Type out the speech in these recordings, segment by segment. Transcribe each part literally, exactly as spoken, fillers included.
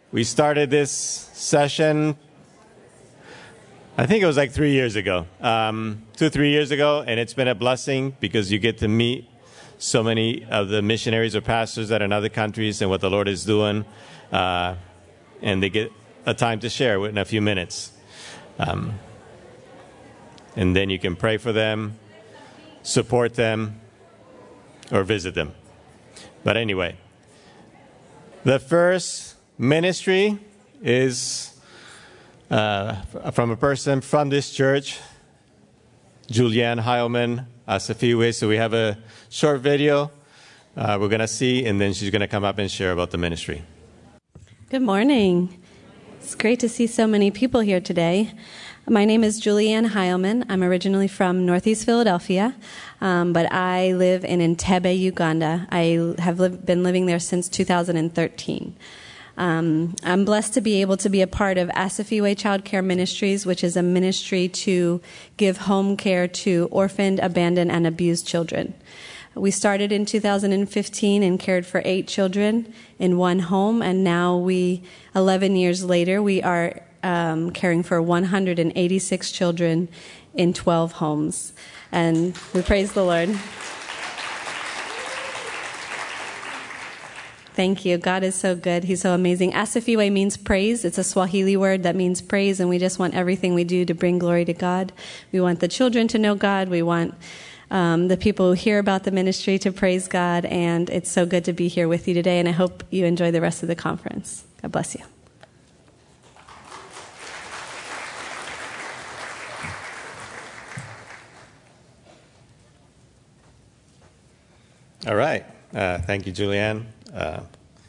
We started this session, I think it was like three years ago, um, two, three years ago, and it's been a blessing because you get to meet so many of the missionaries or pastors that are in other countries and what the Lord is doing, uh, and they get a time to share in a few minutes. Um, and then you can pray for them, support them, or visit them. But anyway, the first ministry is uh, from a person from this church, Julianne Heilman Asafiwe. So we have a short video uh, we're going to see, and then she's going to come up and share about the ministry. Good morning. It's great to see so many people here today. My name is Julianne Heilman. I'm originally from Northeast Philadelphia, um, but I live in Entebbe, Uganda. I have li- been living there since two thousand thirteen. Um, I'm blessed to be able to be a part of Asafiwe Child Care Ministries, which is a ministry to give home care to orphaned, abandoned, and abused children. We started in two thousand fifteen and cared for eight children in one home, and now we, eleven years later, we are um, caring for one hundred eighty-six children in twelve homes. And we praise the Lord. Thank you. God is so good. He's so amazing. Asafiwe means praise. It's a Swahili word that means praise, and we just want everything we do to bring glory to God. We want the children to know God. We want um, the people who hear about the ministry to praise God, and it's so good to be here with you today, and I hope you enjoy the rest of the conference. God bless you. All right. Uh, thank you, Julianne. Uh,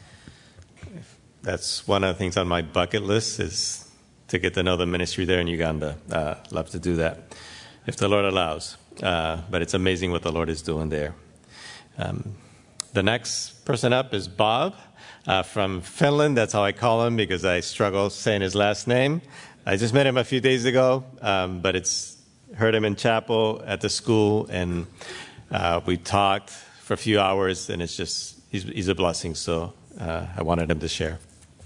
that's one of the things on my bucket list is to get to know the ministry there in Uganda. Uh, love to do that, if the Lord allows. Uh, but it's amazing what the Lord is doing there. Um, the next person up is Bob uh, from Finland. That's how I call him because I struggle saying his last name. I just met him a few days ago, um, but it's heard him in chapel at the school, and uh, we talked for a few hours, and it's just, he's, he's a blessing, so uh, I wanted him to share.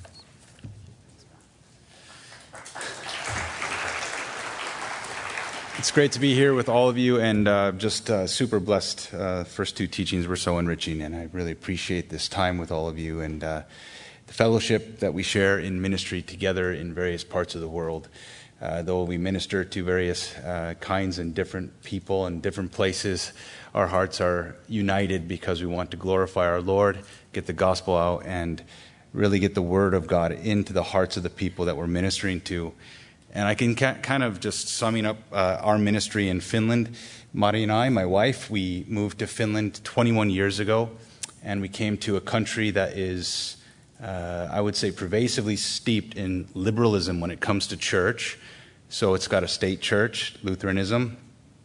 It's great to be here with all of you, and uh, just uh, super blessed. Uh, first two teachings were so enriching, and I really appreciate this time with all of you and uh, the fellowship that we share in ministry together in various parts of the world. Uh, though we minister to various uh, kinds and different people and different places, our hearts are united because we want to glorify our Lord, get the gospel out, and really get the word of God into the hearts of the people that we're ministering to. And I can ca- kind of just summing up uh, our ministry in Finland. Mari and I, my wife, we moved to Finland twenty-one years ago, and we came to a country that is, uh, I would say, pervasively steeped in liberalism when it comes to church. So it's got a state church, Lutheranism.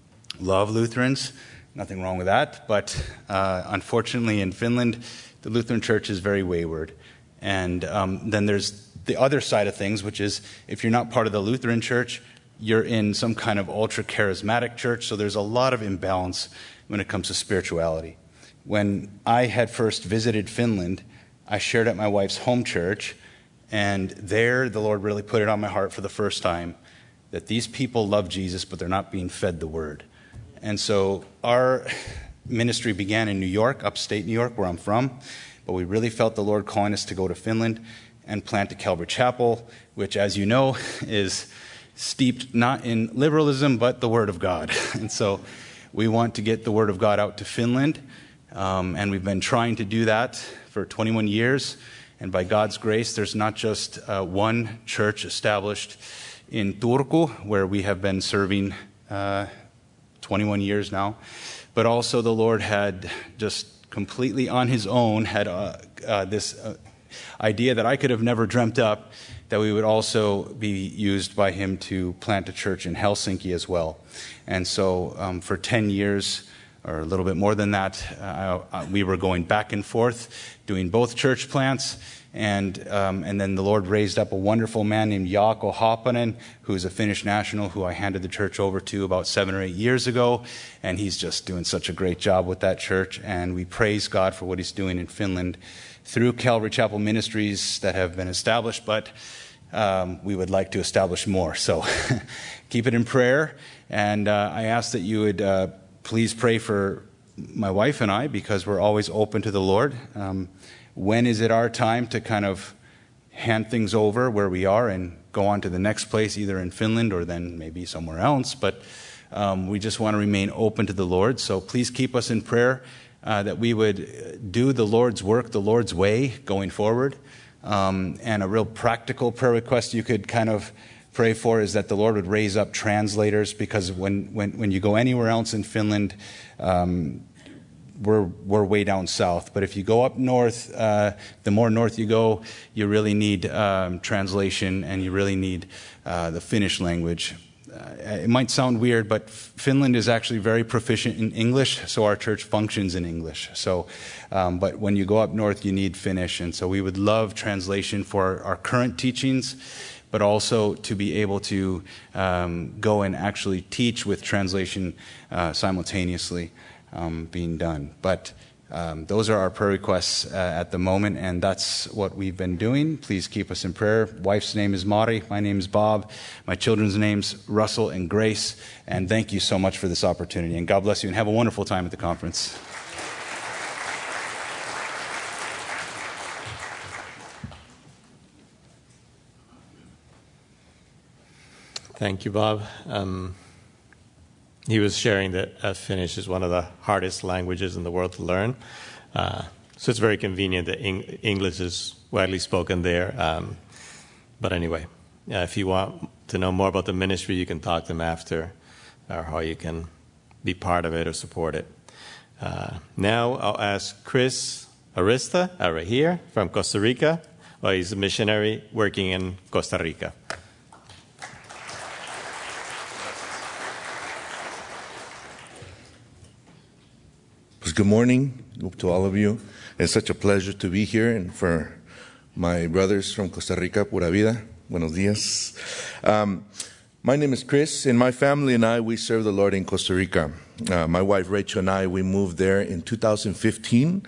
Love Lutherans. Nothing wrong with that. But uh, unfortunately in Finland, the Lutheran church is very wayward. And um, then there's the other side of things, which is if you're not part of the Lutheran church, you're in some kind of ultra-charismatic church. So there's a lot of imbalance when it comes to spirituality. When I had first visited Finland, I shared at my wife's home church. And there the Lord really put it on my heart for the first time that these people love Jesus, but they're not being fed the word. And so our ministry began in New York, upstate New York, where I'm from. But we really felt the Lord calling us to go to Finland and plant a Calvary Chapel, which, as you know, is steeped not in liberalism, but the Word of God. And so we want to get the Word of God out to Finland. Um, and we've been trying to do that for twenty-one years. And by God's grace, there's not just uh, one church established in Turku, where we have been serving uh, twenty-one years now, but also the Lord had just completely on his own had uh, uh, this uh, idea that I could have never dreamt up, that we would also be used by him to plant a church in Helsinki as well. And so um, for ten years, or a little bit more than that, uh, we were going back and forth, doing both church plants. And um, and then the Lord raised up a wonderful man named Jaakko Haapanen, who's a Finnish national who I handed the church over to about seven or eight years ago. And he's just doing such a great job with that church. And we praise God for what he's doing in Finland. through Calvary Chapel ministries that have been established, but um, we would like to establish more. So keep it in prayer, and uh, I ask that you would uh, please pray for my wife and I, because we're always open to the Lord. Um, when is it our time to kind of hand things over where we are and go on to the next place, either in Finland or then maybe somewhere else? But um, we just want to remain open to the Lord. So please keep us in prayer uh, that we would do the Lord's work the Lord's way going forward. Um, and a real practical prayer request you could kind of pray for is that the Lord would raise up translators, because when, when, when you go anywhere else in Finland, um, we're, we're way down south. But if you go up north, uh, the more north you go, you really need um, translation, and you really need uh, the Finnish language. Uh, it might sound weird, but Finland is actually very proficient in English, so our church functions in English. So, um, but when you go up north, you need Finnish, and so we would love translation for our current teachings, but also to be able to um, go and actually teach with translation uh, simultaneously um, being done. But um, those are our prayer requests uh, at the moment, and that's what we've been doing. Please keep us in prayer. Wife's name is Mari. My name is Bob. My children's names, Russell and Grace. And thank you so much for this opportunity. And God bless you, and have a wonderful time at the conference. Thank you, Bob. Um, he was sharing that uh, Finnish is one of the hardest languages in the world to learn. Uh, so it's very convenient that Eng- English is widely spoken there. Um, but anyway, uh, if you want to know more about the ministry, you can talk to them after, or how you can be part of it or support it. Uh, now I'll ask Chris Arista, uh, right here, from Costa Rica. Well, he's a missionary working in Costa Rica. Good morning to all of you. It's such a pleasure to be here, and for my brothers from Costa Rica, pura vida, buenos días. Um, my name is Chris, and my family and I, we serve the Lord in Costa Rica. Uh, my wife Rachel and I, we moved there in two thousand fifteen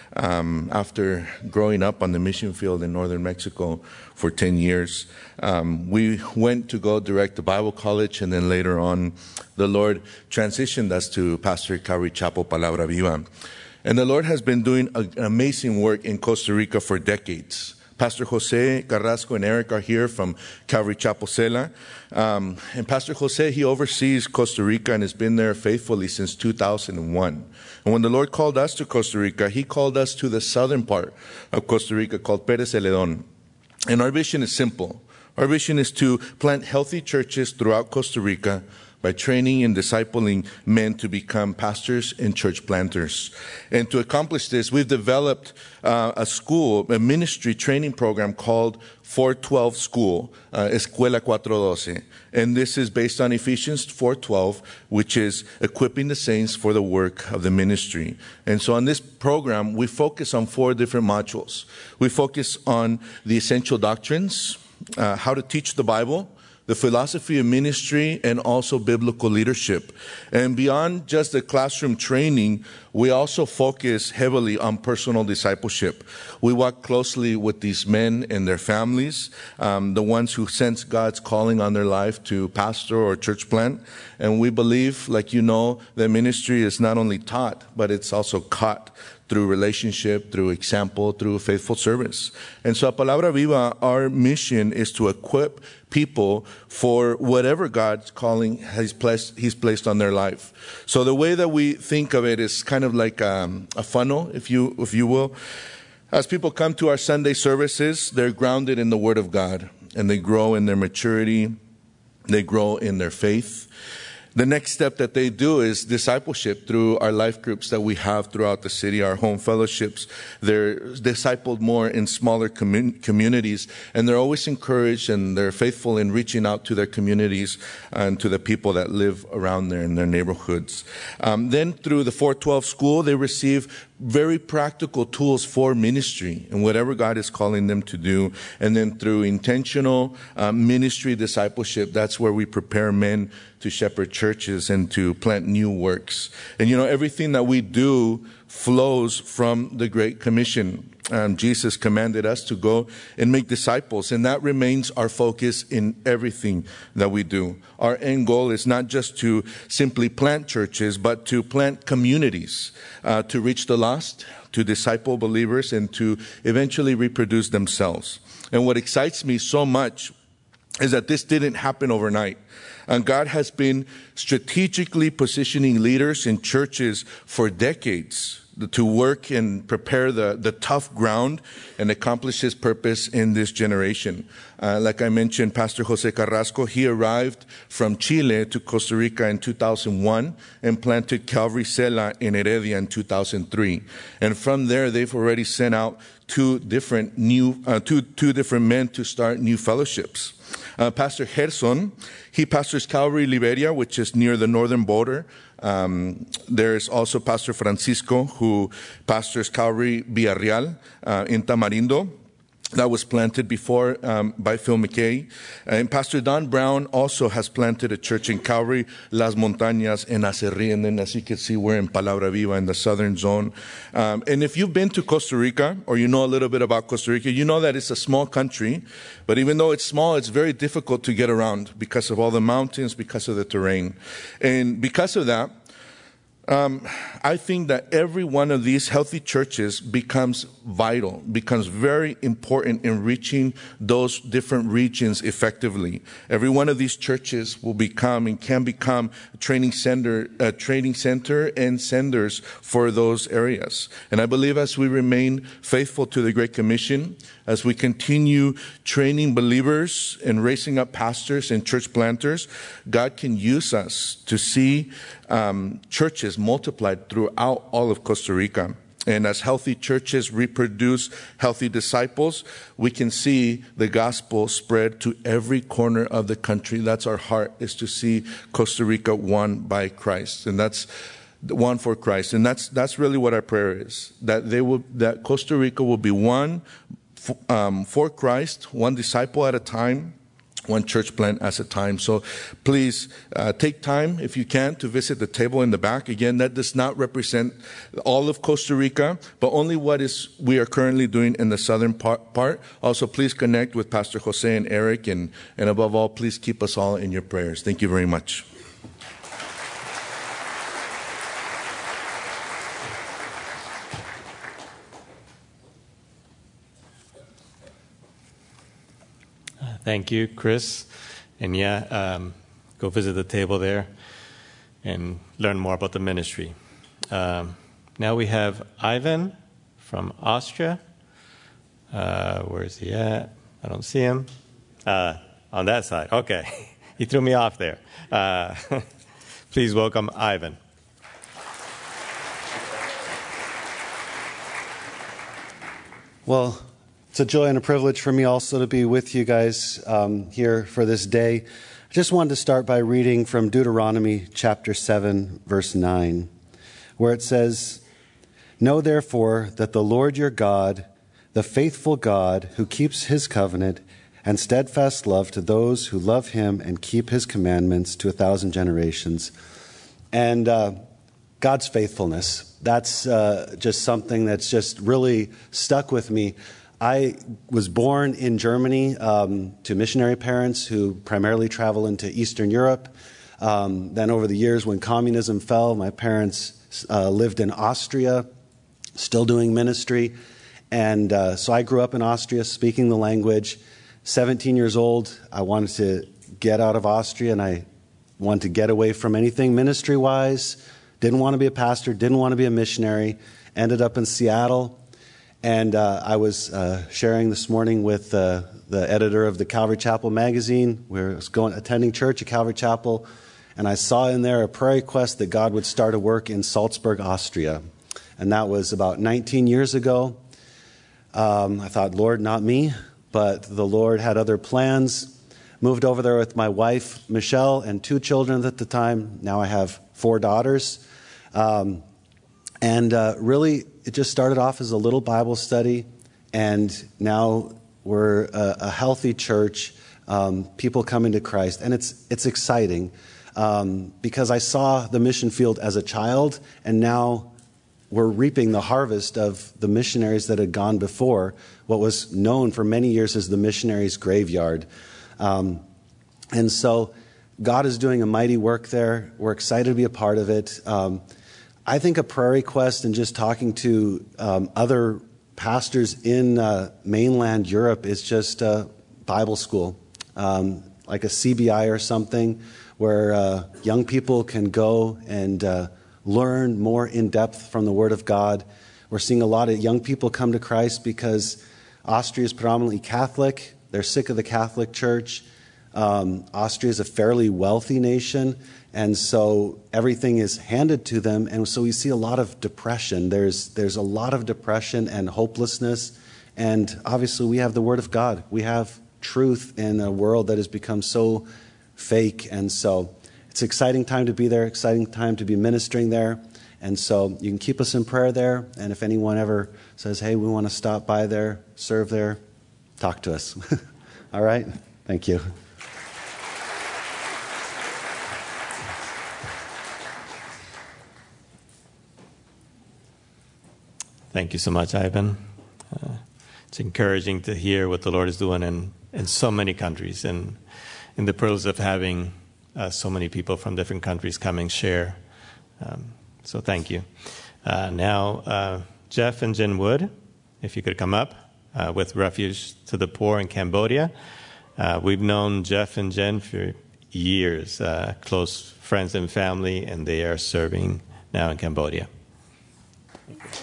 um, after growing up on the mission field in northern Mexico for ten years. Um, we went to go direct to Bible college, and then later on, the Lord transitioned us to Pastor Calvary Chapel Palabra Viva. And the Lord has been doing an amazing work in Costa Rica for decades. Pastor Jose Carrasco and Eric are here from Calvary Chapel Cela. Um, and Pastor Jose, he oversees Costa Rica and has been there faithfully since two thousand one. And when the Lord called us to Costa Rica, he called us to the southern part of Costa Rica called Pérez Celedón. And our vision is simple. Our vision is to plant healthy churches throughout Costa Rica by training and discipling men to become pastors and church planters. And to accomplish this, we've developed uh, a school, a ministry training program called four twelve School, uh, Escuela four twelve. And this is based on Ephesians four twelve, which is equipping the saints for the work of the ministry. And so on this program, we focus on four different modules. We focus on the essential doctrines, uh, how to teach the Bible, the philosophy of ministry, and also biblical leadership. And beyond just the classroom training, we also focus heavily on personal discipleship. We walk closely with these men and their families, um, the ones who sense God's calling on their life to pastor or church plant. And we believe, like you know, that ministry is not only taught, but it's also caught through relationship, through example, through faithful service. And so at Palabra Viva, our mission is to equip people for whatever God's calling has placed, He's placed on their life. So the way that we think of it is kind of like um, a funnel, if you if you will. As people come to our Sunday services, they're grounded in the Word of God, and they grow in their maturity, they grow in their faith. The next step that they do is discipleship through our life groups that we have throughout the city, our home fellowships. They're discipled more in smaller commun- communities, and they're always encouraged, and they're faithful in reaching out to their communities and to the people that live around there in their neighborhoods. Um, then through the four twelve School, they receive very practical tools for ministry and whatever God is calling them to do. And then through intentional uh, ministry discipleship, that's where we prepare men to shepherd churches and to plant new works. And you know, everything that we do flows from the Great Commission. Um, Jesus commanded us to go and make disciples, and that remains our focus in everything that we do. Our end goal is not just to simply plant churches, but to plant communities, uh, to reach the lost, to disciple believers, and to eventually reproduce themselves. And what excites me so much is that this didn't happen overnight. And God has been strategically positioning leaders in churches for decades to work and prepare the, the tough ground and accomplish His purpose in this generation. Uh, like I mentioned, Pastor Jose Carrasco, he arrived from Chile to Costa Rica in two thousand one and planted Calvary Sela in Heredia in two thousand three. And from there, they've already sent out two different new, uh, two, two different men to start new fellowships. Uh, Pastor Gerson, he pastors Calvary Liberia, which is near the northern border. Um, there's also Pastor Francisco, who pastors Calvary Villarreal uh, in Tamarindo. That was planted before um, by Phil McKay. And Pastor Don Brown also has planted a church in Calvary, Las Montañas, en Acerrí. And then, as you can see, we're in Palabra Viva in the southern zone. Um, and if you've been to Costa Rica, or you know a little bit about Costa Rica, you know that it's a small country. But even though it's small, it's very difficult to get around because of all the mountains, because of the terrain. And because of that, Um, I think that every one of these healthy churches becomes vital, becomes very important in reaching those different regions effectively. Every one of these churches will become and can become a training center, a training center and senders for those areas. And I believe as we remain faithful to the Great Commission, as we continue training believers and raising up pastors and church planters, God can use us to see um, churches multiplied throughout all of Costa Rica. And as healthy churches reproduce healthy disciples, we can see the gospel spread to every corner of the country. That's our heart, is to see Costa Rica won by Christ. And that's one for Christ. And that's that's really what our prayer is, that they will that Costa Rica will be one Um, for Christ, one disciple at a time, one church plant at a time. So please uh, take time, if you can, to visit the table in the back. Again, that does not represent all of Costa Rica, but only what is we are currently doing in the southern part. part. Also, please connect with Pastor Jose and Eric, and, and above all, please keep us all in your prayers. Thank you very much. Thank you, Chris. And yeah, um, go visit the table there and learn more about the ministry. Um, now we have Ivan from Austria. Uh, where is he at? I don't see him. Uh, on that side. Okay. He threw me off there. Uh, please welcome Ivan. Well, it's a joy and a privilege for me also to be with you guys um, here for this day. I just wanted to start by reading from Deuteronomy chapter seven, verse nine, where it says, "Know therefore that the Lord your God, the faithful God who keeps His covenant and steadfast love to those who love Him and keep His commandments to a thousand generations." And uh, God's faithfulness, that's uh, just something that's just really stuck with me. I was born in Germany um, to missionary parents who primarily travel into Eastern Europe. Um, then over the years when communism fell, my parents uh, lived in Austria, still doing ministry. And uh, so I grew up in Austria speaking the language. seventeen years old, I wanted to get out of Austria, and I wanted to get away from anything ministry-wise. Didn't want to be a pastor, didn't want to be a missionary. Ended up in Seattle. And uh, I was uh, sharing this morning with uh, the editor of the Calvary Chapel magazine. We were going attending church at Calvary Chapel, and I saw in there a prayer request that God would start a work in Salzburg, Austria. And that was about nineteen years ago. Um, I thought, Lord, not me, but the Lord had other plans. Moved over there with my wife, Michelle, and two children at the time. Now I have four daughters. Um, and uh, really, it just started off as a little Bible study, and now we're a, a healthy church, um, people coming to Christ, and it's it's exciting um, because I saw the mission field as a child, and now we're reaping the harvest of the missionaries that had gone before, what was known for many years as the missionaries' graveyard. Um, and so God is doing a mighty work there. We're excited to be a part of it. Um, I think a prayer request and just talking to um, other pastors in uh, mainland Europe is just a Bible school, um, like a C B I or something, where uh, young people can go and uh, learn more in depth from the Word of God. We're seeing a lot of young people come to Christ because Austria is predominantly Catholic. They're sick of the Catholic Church. Um, Austria is a fairly wealthy nation, and so everything is handed to them, and so we see a lot of depression. There's there's a lot of depression and hopelessness, and obviously we have the Word of God. We have truth in a world that has become so fake, and so it's an exciting time to be there, exciting time to be ministering there, and so you can keep us in prayer there, and if anyone ever says, hey, we want to stop by there, serve there, talk to us. All right? Thank you. Thank you so much, Ivan. Uh, it's encouraging to hear what the Lord is doing in, in so many countries, and in the privilege of having uh, so many people from different countries come and share. Um, so thank you. Uh, now, uh, Jeff and Jen Wood, if you could come up uh, with Refuge to the Poor in Cambodia. Uh, we've known Jeff and Jen for years, uh, close friends and family, and they are serving now in Cambodia. Thank you.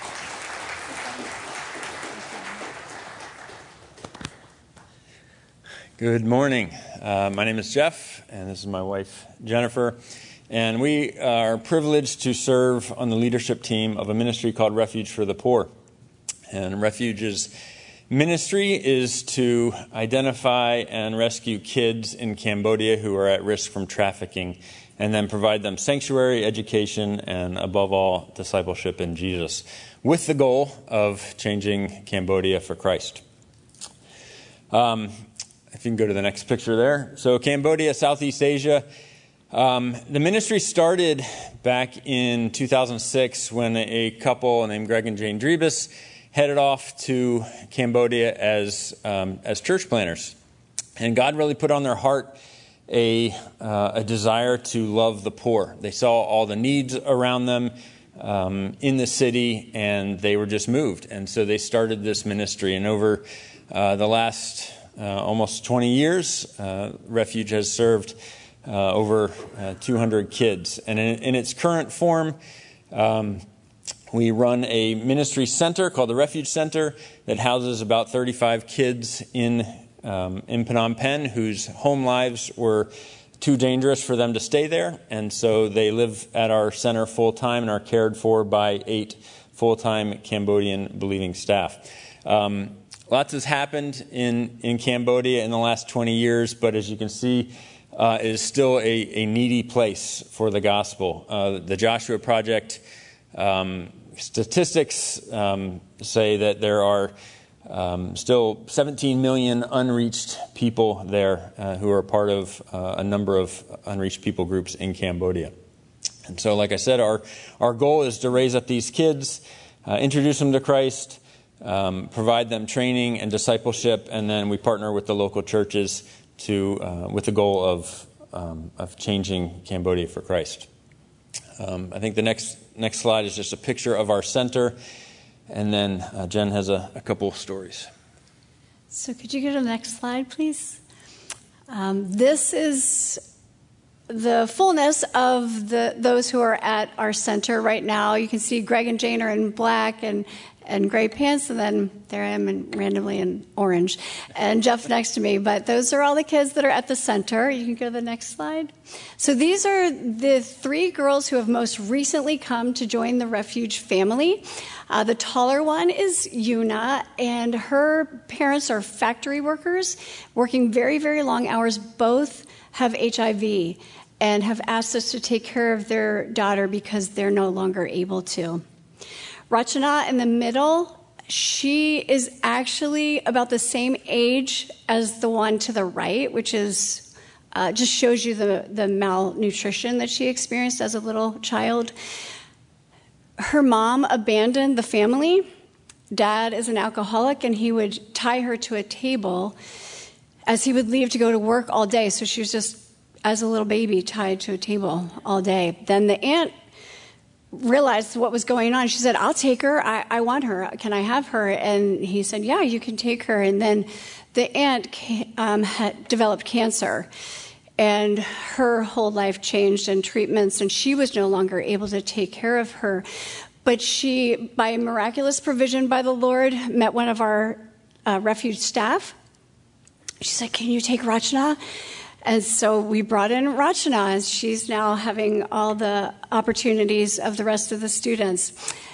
Good morning. Uh, my name is Jeff, and this is my wife, Jennifer. And we are privileged to serve on the leadership team of a ministry called Refuge for the Poor. And Refuge's ministry is to identify and rescue kids in Cambodia who are at risk from trafficking, and then provide them sanctuary, education, and above all, discipleship in Jesus, with the goal of changing Cambodia for Christ. Um, If you can go to the next picture there. So Cambodia, Southeast Asia. Um, the ministry started back in two thousand six when a couple named Greg and Jane Drebus headed off to Cambodia as um, as church planters. And God really put on their heart a, uh, a desire to love the poor. They saw all the needs around them um, in the city, and they were just moved. And so they started this ministry. And over uh, the last Uh, almost twenty years, uh, Refuge has served uh, over uh, two hundred kids. And in, in its current form, um, we run a ministry center called the Refuge Center that houses about thirty-five kids in, um, in Phnom Penh whose home lives were too dangerous for them to stay there. And so they live at our center full-time and are cared for by eight full-time Cambodian believing staff. Um, Lots has happened in, in Cambodia in the last twenty years, but as you can see, uh, it is still a, a needy place for the gospel. Uh, the Joshua Project um, statistics um, say that there are um, still seventeen million unreached people there uh, who are part of uh, a number of unreached people groups in Cambodia. And so, like I said, our, our goal is to raise up these kids, uh, introduce them to Christ, Um, provide them training and discipleship, and then we partner with the local churches to uh, with the goal of um, of changing Cambodia for Christ. Um, I think the next next slide is just a picture of our center, and then uh, Jen has a, a couple of stories. So could you go to the next slide, please? Um, this is the fullness of the those who are at our center right now. You can see Greg and Jane are in black and and gray pants, and then there I am in, randomly in orange, and Jeff next to me. But those are all the kids that are at the center. You can go to the next slide. So these are the three girls who have most recently come to join the Refuge family. Uh, the taller one is Yuna, and her parents are factory workers working very, very long hours. Both have H I V and have asked us to take care of their daughter because they're no longer able to. Rachana in the middle, she is actually about the same age as the one to the right, which is uh, just shows you the, the malnutrition that she experienced as a little child. her mom abandoned the family. Dad is an alcoholic, and he would tie her to a table as he would leave to go to work all day. So she was just, as a little baby, tied to a table all day. Then the aunt realized what was going on. She said, I'll take her. I, I want her. Can I have her? And he said, yeah, you can take her. And then the aunt um, had developed cancer, and her whole life changed and treatments, and she was no longer able to take care of her. But she, by miraculous provision by the Lord, met one of our uh, refuge staff. She said, can you take Rachna? And so we brought in Rachna, and she's now having all the opportunities of the rest of the students.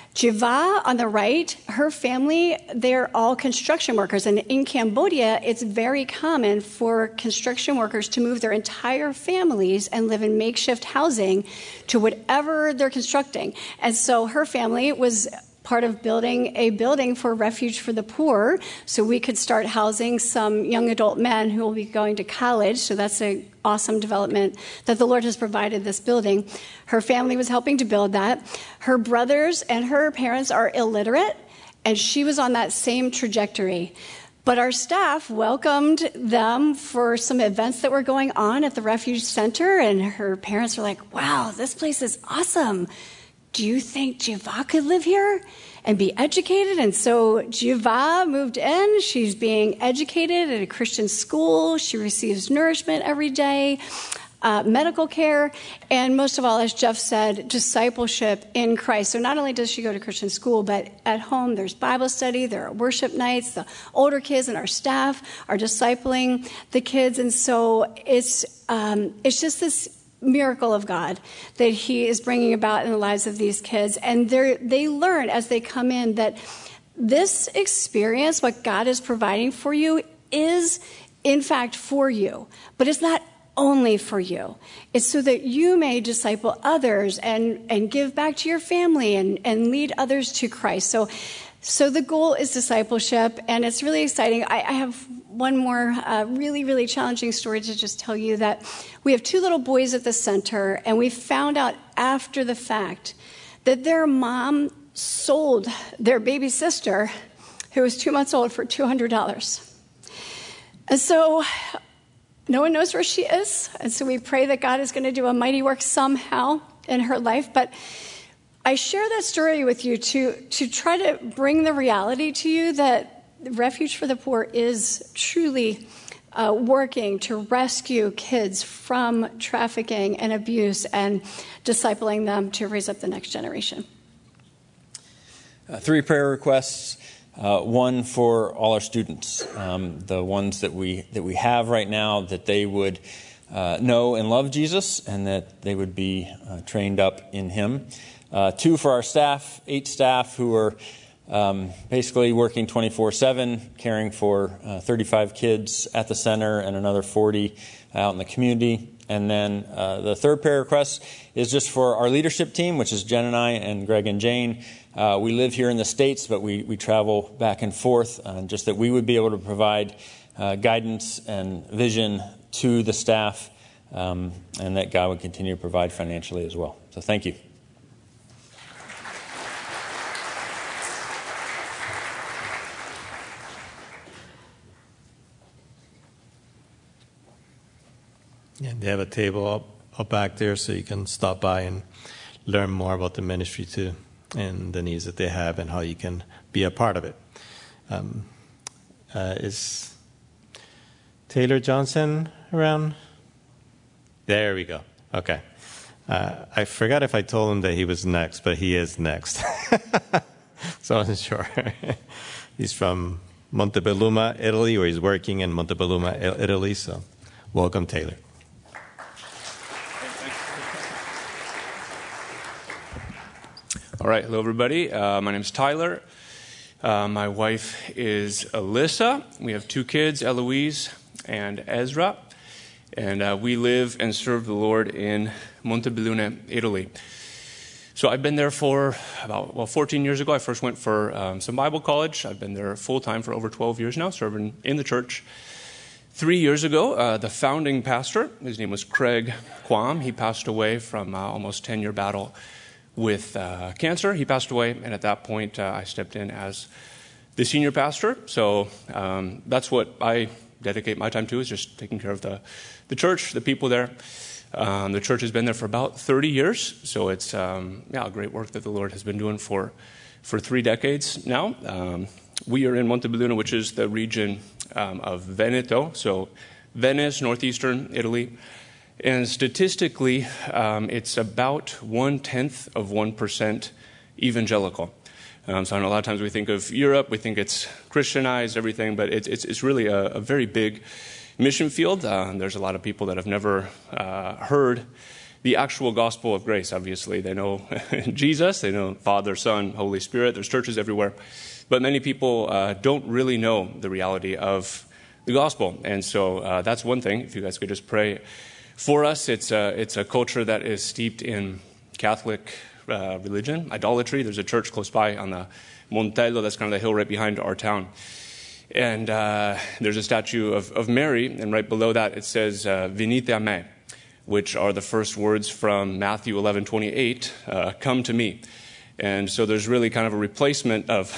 Jiva on the right, her family, they're all construction workers. And in Cambodia, it's very common for construction workers to move their entire families and live in makeshift housing to whatever they're constructing. And so her family was part of building a building for Refuge for the Poor, so we could start housing some young adult men who will be going to college. So that's an awesome development that the Lord has provided this building. Her family was helping to build that. Her brothers and her parents are illiterate, and she was on that same trajectory. But our staff welcomed them for some events that were going on at the Refuge Center, and her parents were like, wow, this place is awesome. Do you think Jiva could live here and be educated? And so Jiva moved in. She's being educated at a Christian school. She receives nourishment every day, uh, medical care, and most of all, as Jeff said, discipleship in Christ. So not only does she go to Christian school, but at home there's Bible study, there are worship nights, the older kids and our staff are discipling the kids. And so it's um, it's just this miracle of God that he is bringing about in the lives of these kids. And they they learn as they come in that this experience, what God is providing for you, is in fact for you. But it's not only for you. It's so that you may disciple others and, and give back to your family and, and lead others to Christ. So So the goal is discipleship, and it's really exciting. I, I have one more uh, really, really challenging story to just tell you that we have two little boys at the center, and we found out after the fact that their mom sold their baby sister, who was two months old, for two hundred dollars. And so no one knows where she is, and so we pray that God is going to do a mighty work somehow in her life. But I share that story with you to, to try to bring the reality to you that Refuge for the Poor is truly uh, working to rescue kids from trafficking and abuse and discipling them to raise up the next generation. Uh, three prayer requests. Uh, one for all our students, um, the ones that we that we have right now, that they would uh, know and love Jesus, and that they would be uh, trained up in Him. Uh, two for our staff, eight staff who are um, basically working twenty-four seven, caring for uh, thirty-five kids at the center and another forty out in the community. And then uh, the third prayer request is just for our leadership team, which is Jen and I and Greg and Jane. Uh, we live here in the States, but we, we travel back and forth, uh, just that we would be able to provide uh, guidance and vision to the staff, um, and that God would continue to provide financially as well. So thank you. Yeah, they have a table up, up back there, so you can stop by and learn more about the ministry too, and the needs that they have, and how you can be a part of it. Um, uh, is Taylor Johnson around? There we go. Okay. Uh, I forgot if I told him that he was next, but he is next. So I wasn't sure. He's from Montebelluna, Italy, or he's working in Montebelluna, Italy. So welcome, Taylor. All right, hello everybody. Uh, my name is Tyler. Uh, my wife is Alyssa. We have two kids, Eloise and Ezra, and uh, we live and serve the Lord in Montebelluna, Italy. So I've been there for about, well, fourteen years ago. I first went for um, some Bible college. I've been there full-time for over twelve years now, serving in the church. Three years ago, uh, the founding pastor, his name was Craig Quam, he passed away from uh, almost ten-year battle with uh, cancer. He passed away, and at that point, uh, I stepped in as the senior pastor. So um, that's what I dedicate my time to, is just taking care of the, the church, the people there. Um, the church has been there for about thirty years, so it's um, yeah, great work that the Lord has been doing for, for three decades now. Um, we are in Montebelluna, which is the region um, of Veneto, so Venice, northeastern Italy. And statistically, um, it's about one-tenth of one percent evangelical. Um, so I know a lot of times we think of Europe, we think it's Christianized, everything, but it's, it's, it's really a, a very big mission field. Uh, there's a lot of people that have never uh, heard the actual gospel of grace, obviously. They know Jesus, they know Father, Son, Holy Spirit. There's churches everywhere. But many people uh, don't really know the reality of the gospel. And so uh, that's one thing. If you guys could just pray for us. It's a, it's a culture that is steeped in Catholic uh, religion, idolatry. There's a church close by on the Montello, that's kind of the hill right behind our town. And uh, there's a statue of, of Mary, and right below that it says, uh, Venite a me, which are the first words from Matthew eleven twenty-eight, uh, come to me. And so there's really kind of a replacement of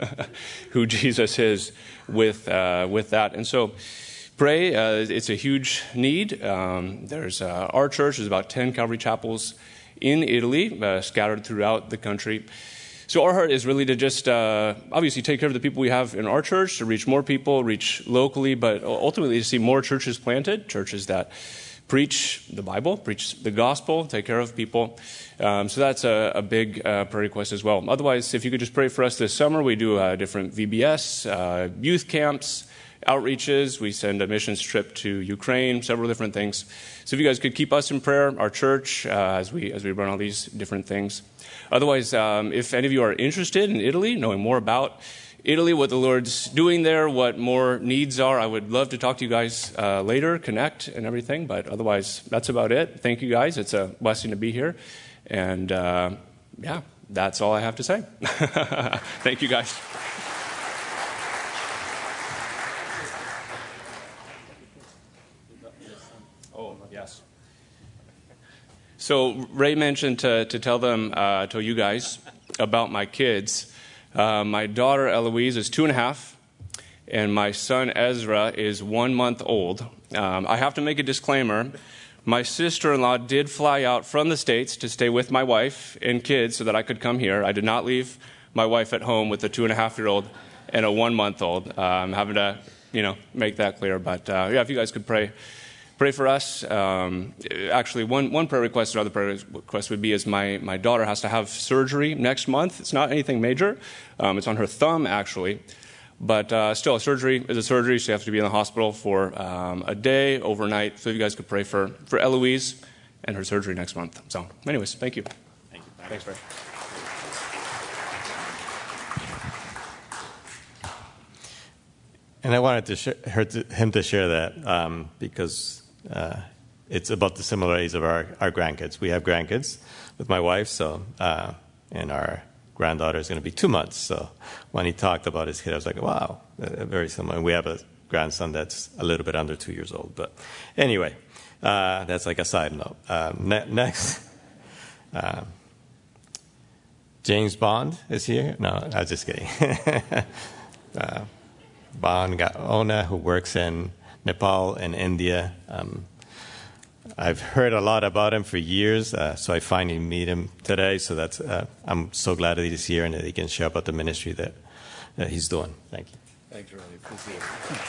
who Jesus is with, uh, with that. And so pray. Uh, it's a huge need. Um, there's uh, our church. There's about ten Calvary chapels in Italy, uh, scattered throughout the country. So our heart is really to just uh, obviously take care of the people we have in our church, to reach more people, reach locally, but ultimately to see more churches planted, churches that preach the Bible, preach the gospel, take care of people. Um, so that's a, a big uh, prayer request as well. Otherwise, if you could just pray for us this summer, we do uh, different V B S, uh, youth camps, outreaches. We send a missions trip to Ukraine, several different things. So if you guys could keep us in prayer, our church, uh, as we as we run all these different things. Otherwise, um, if any of you are interested in Italy, knowing more about Italy, what the Lord's doing there, what more needs are, I would love to talk to you guys uh, later, connect and everything. But otherwise, that's about it. Thank you guys. It's a blessing to be here. And uh, yeah, that's all I have to say. Thank you guys. Yes. So Ray mentioned to, to tell them, uh, tell you guys about my kids. Uh, my daughter Eloise is two and a half, and my son Ezra is one month old. Um, I have to make a disclaimer. My sister-in-law did fly out from the States to stay with my wife and kids so that I could come here. I did not leave my wife at home with a two-and-a-half-year-old and a one-month-old. Uh, I'm having to, you know, make that clear. But, uh, yeah, if you guys could pray. Pray for us. Um, actually, one, one prayer request, another prayer request would be is my, my daughter has to have surgery next month. It's not anything major. Um, it's on her thumb, actually. But uh, still, a surgery is a surgery. She has to be in the hospital for um, a day, overnight. So if you guys could pray for, for Eloise and her surgery next month. So anyways, thank you. Thank you. Thanks, Ray. And I wanted to sh- her to, him to share that um, because uh, it's about the similarities of our, our grandkids. We have grandkids with my wife, so uh, and our granddaughter is going to be two months. So when he talked about his kid, I was like, wow, uh, very similar. And we have a grandson that's a little bit under two years old. But anyway, uh, that's like a side note. Uh, ne- next, uh, James Bond is here. No, I was just kidding. uh, Bond Gaona, who works in Nepal and India. Um, I've heard a lot about him for years, uh, so I finally meet him today. So that's uh, I'm so glad that he's here and that he can share about the ministry that, that he's doing. Thank you. Thanks, Ronnie. Appreciate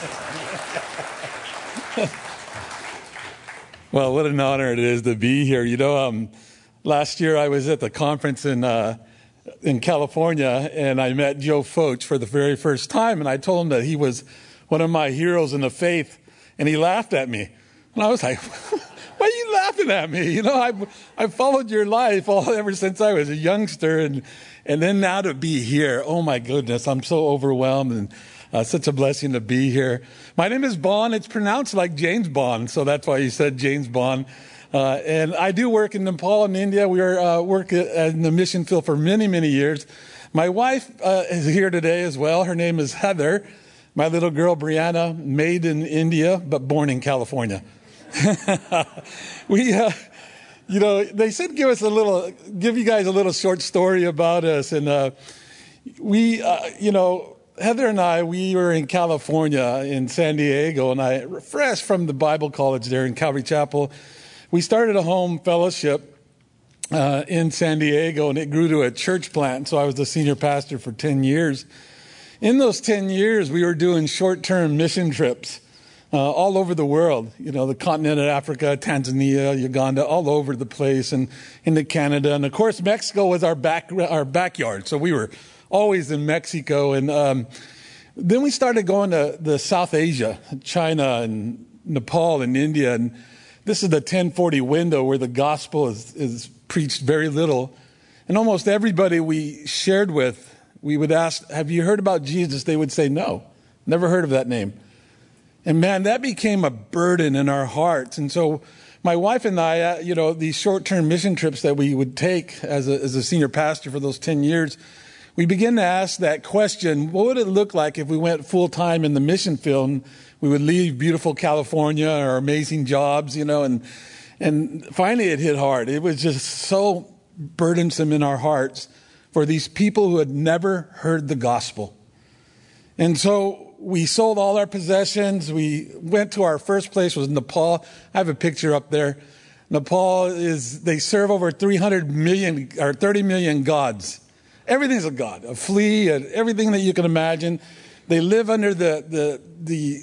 it. Well, what an honor it is to be here. You know, um, last year I was at the conference in uh, in California, and I met Joe Focht for the very first time, and I told him that he was one of my heroes in the faith, and he laughed at me. And I was like, why are you laughing at me? You know, I've, I've followed your life all ever since I was a youngster, and and then now to be here, oh my goodness, I'm so overwhelmed, and uh, such a blessing to be here. My name is Bond. It's pronounced like James Bond, so that's why you said James Bond. Uh, and I do work in Nepal and India. We are uh, work in the mission field for many, many years. My wife uh, is here today as well. Her name is Heather. My little girl, Brianna, made in India, but born in California. we, uh, you know, they said give us a little, give you guys a little short story about us. And uh, we, uh, you know, Heather and I, we were in California, in San Diego, and I, fresh from the Bible college there in Calvary Chapel, we started a home fellowship uh, in San Diego, and it grew to a church plant. So I was the senior pastor for ten years. In those ten years, we were doing short-term mission trips uh, all over the world. You know, the continent of Africa, Tanzania, Uganda, all over the place, and into Canada. And, of course, Mexico was our back our backyard. So we were always in Mexico. And um, then we started going to the South Asia, China and Nepal and India. And this is the ten forty window where the gospel is, is preached very little. And almost everybody we shared with, we would ask, have you heard about Jesus? They would say, no, never heard of that name. And man, that became a burden in our hearts. And so my wife and I, uh, you know, these short-term mission trips that we would take as a, as a senior pastor for those ten years, we began to ask that question, what would it look like if we went full-time in the mission field? And we would leave beautiful California, our amazing jobs, you know, and and finally it hit hard. It was just so burdensome in our hearts for these people who had never heard the gospel. And so we sold all our possessions. We went to our first place was Nepal. I have a picture up there. Nepal is, they serve over three hundred million or thirty million gods. Everything's a god, a flea, everything that you can imagine. They live under the, the, the,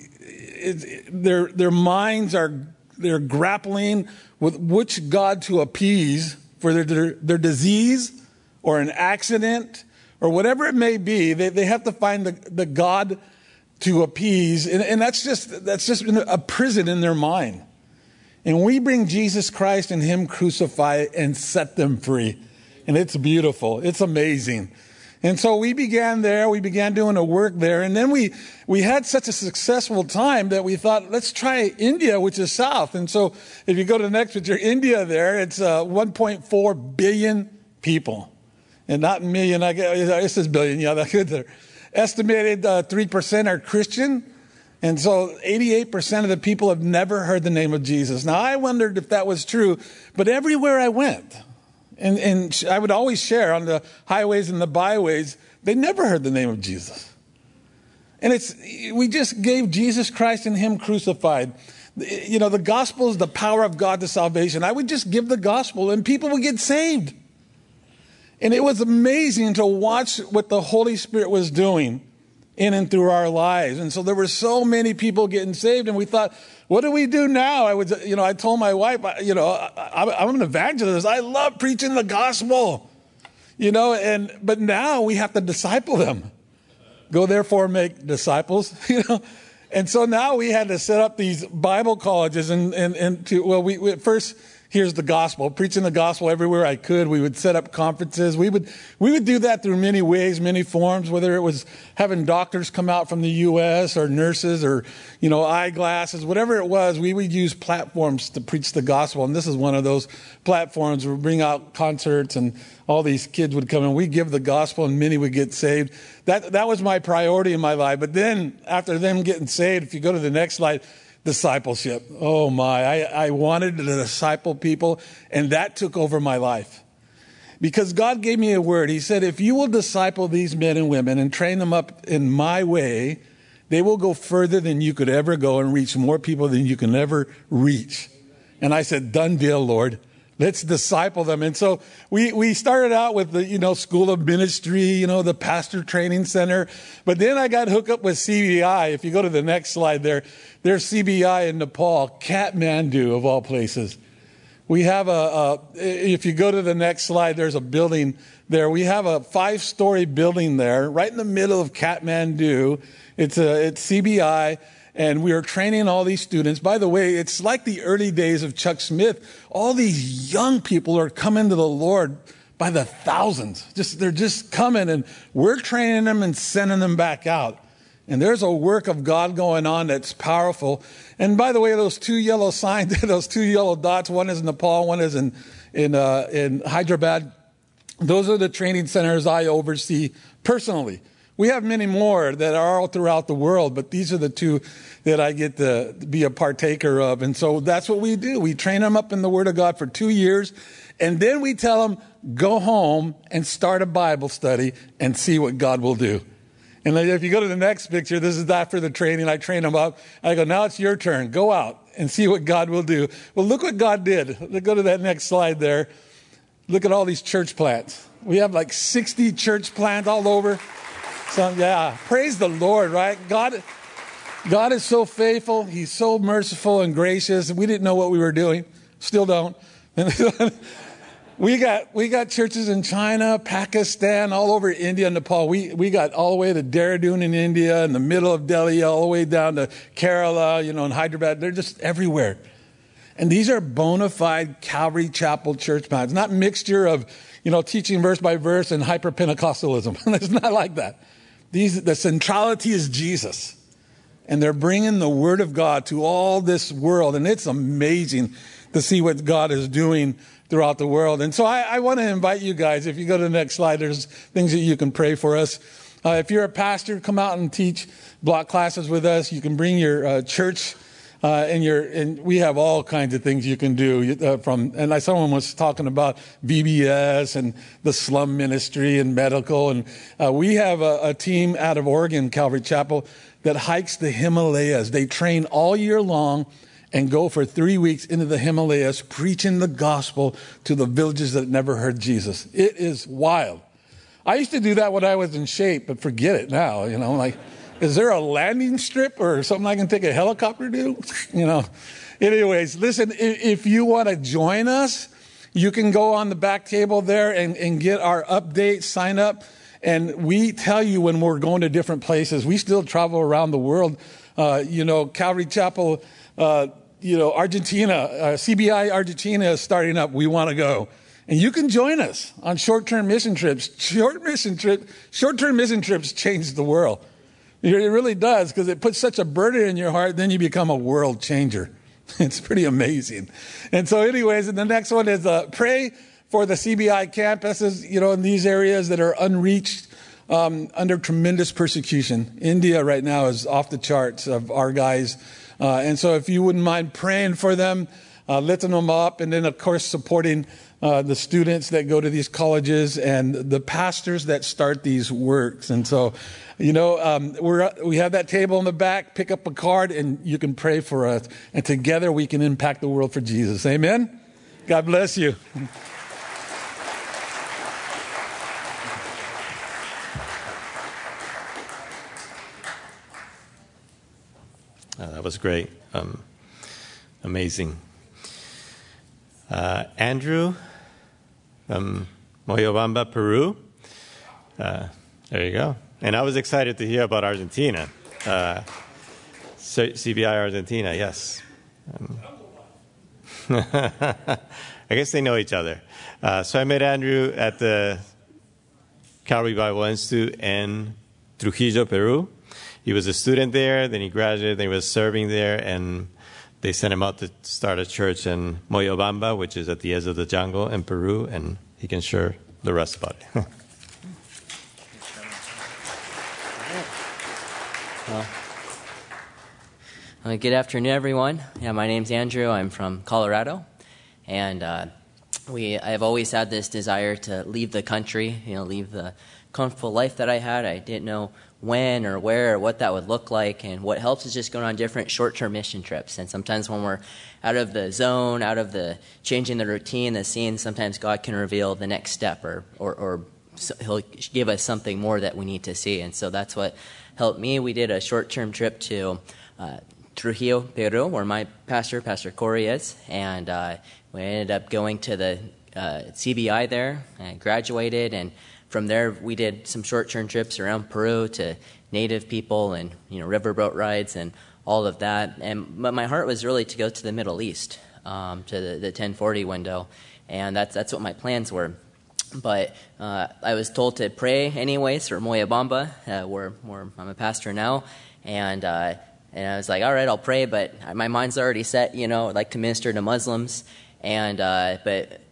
it, their, their minds are, they're grappling with which god to appease for their, their, their disease or an accident or whatever it may be. They, they have to find the, the god to appease. And, and that's just, that's just a prison in their mind. And we bring Jesus Christ and him crucified and set them free. And it's beautiful. It's amazing. And so we began there. We began doing a work there. And then we, we had such a successful time that we thought, let's try India, which is south. And so if you go to the next picture, India there, it's uh, one point four billion people. And not million, I guess, it says billion. Yeah, that's good there. Estimated uh, three percent are Christian. And so eighty-eight percent of the people have never heard the name of Jesus. Now, I wondered if that was true. But everywhere I went, And, and I would always share on the highways and the byways, they never heard the name of Jesus. And it's, we just gave Jesus Christ and him crucified. You know, the gospel is the power of God to salvation. I would just give the gospel and people would get saved. And it was amazing to watch what the Holy Spirit was doing in and through our lives. And so there were so many people getting saved, and we thought, what do we do now? I was, you know, I told my wife, you know, I, I'm an evangelist. I love preaching the gospel, you know, and, but now we have to disciple them. Go therefore make disciples, you know. And so now we had to set up these Bible colleges and, and, and to, well, we, we first, here's the gospel, preaching the gospel everywhere I could. We would set up conferences. We would, we would do that through many ways, many forms, whether it was having doctors come out from the U S or nurses or, you know, eyeglasses, whatever it was, we would use platforms to preach the gospel. And this is one of those platforms. We bring out concerts and all these kids would come and we give the gospel and many would get saved. That, that was my priority in my life. But then after them getting saved, if you go to the next slide, discipleship. Oh my, I, I wanted to disciple people, and that took over my life. Because God gave me a word. He said, if you will disciple these men and women and train them up in my way, they will go further than you could ever go and reach more people than you can ever reach. And I said, done deal, Lord. Let's disciple them. And so we, we started out with the, you know, School of Ministry, you know, the Pastor Training Center. But then I got hooked up with C B I. If you go to the next slide there, there's C B I in Nepal, Kathmandu of all places. We have a, a, if you go to the next slide, there's a building there. We have a five-story building there right in the middle of Kathmandu. It's a, it's C B I. And we are training all these students. By the way, it's like the early days of Chuck Smith. All these young people are coming to the Lord by the thousands. Just, they're just coming, and we're training them and sending them back out. And there's a work of God going on that's powerful. And by the way, those two yellow signs, those two yellow dots, one is in Nepal, one is in, in, uh, in Hyderabad. Those are the training centers I oversee personally. We have many more that are all throughout the world, but these are the two that I get to be a partaker of. And so that's what we do. We train them up in the Word of God for two years, and then we tell them, go home and start a Bible study and see what God will do. And if you go to the next picture, this is after the training. I train them up. I go, now it's your turn. Go out and see what God will do. Well, look what God did. Let's go to that next slide there. Look at all these church plants. We have like sixty church plants all over. So, yeah, praise the Lord, right? God, God is so faithful. He's so merciful and gracious. We didn't know what we were doing. Still don't. We got we got churches in China, Pakistan, all over India and Nepal. We we got all the way to Dehradun in India, in the middle of Delhi, all the way down to Kerala, you know, in Hyderabad. They're just everywhere. And these are bona fide Calvary Chapel church plants, not mixture of, you know, teaching verse by verse and hyper-Pentecostalism. It's not like that. These the centrality is Jesus. And they're bringing the Word of God to all this world. And it's amazing to see what God is doing throughout the world. And so I, I want to invite you guys, if you go to the next slide, there's things that you can pray for us. Uh, if you're a pastor, come out and teach block classes with us. You can bring your uh, church, uh, and your and we have all kinds of things you can do. Uh, from and I, someone was talking about V B S and the slum ministry and medical, and uh, we have a, a team out of Oregon, Calvary Chapel, that hikes the Himalayas. They train all year long and go for three weeks into the Himalayas, preaching the gospel to the villages that never heard Jesus. It is wild. I used to do that when I was in shape, but forget it now. You know, like, is there a landing strip or something I can take a helicopter to? You know. Anyways, listen, if you want to join us, you can go on the back table there and, and get our update, sign up. And we tell you when we're going to different places. We still travel around the world. Uh, you know, Calvary Chapel, uh, you know, Argentina, uh, C B I Argentina is starting up. We want to go. And you can join us on short-term mission trips. Short mission trip, short-term mission trips change the world. It really does, because it puts such a burden in your heart, then you become a world changer. It's pretty amazing. And so anyways, and the next one is uh, pray for the C B I campuses, you know, in these areas that are unreached, um, under tremendous persecution. India right now is off the charts of our guys. Uh, and so if you wouldn't mind praying for them, uh, lifting them up, and then, of course, supporting uh, the students that go to these colleges and the pastors that start these works. And so, you know, um, we're, we have that table in the back. Pick up a card, and you can pray for us. And together we can impact the world for Jesus. Amen? God bless you. Oh, that was great. Um, amazing. Uh, Andrew from Moyobamba, Peru. Uh, there you go. And I was excited to hear about Argentina. Uh, C B I Argentina, yes. Um, I guess they know each other. Uh, so I met Andrew at the Calvary Bible Institute in Trujillo, Peru. He was a student there, then he graduated, then he was serving there, and they sent him out to start a church in Moyobamba, which is at the edge of the jungle in Peru, and he can share the rest about it. well, uh, good afternoon, everyone. Yeah, my name's Andrew. I'm from Colorado, and uh, we I've always had this desire to leave the country, you know, leave the comfortable life that I had. I didn't know when or where or what that would look like, and what helps is just going on different short-term mission trips. And sometimes when we're out of the zone, out of the changing the routine, the scene, sometimes God can reveal the next step, or or, or he'll give us something more that we need to see. And so that's what helped me. We did a short-term trip to uh, Trujillo, Peru, where my pastor, Pastor Corey, is, and uh, we ended up going to the uh, C B I there. I graduated, and from there, we did some short-term trips around Peru to native people and, you know, riverboat rides and all of that. And but my heart was really to go to the Middle East, um, to the, the ten forty window, and that's that's what my plans were. But uh, I was told to pray anyways for Moyobamba, uh, where, where I'm a pastor now, and uh, and I was like, all right, I'll pray, but my mind's already set. You know, I'd like to minister to Muslims, and uh, but.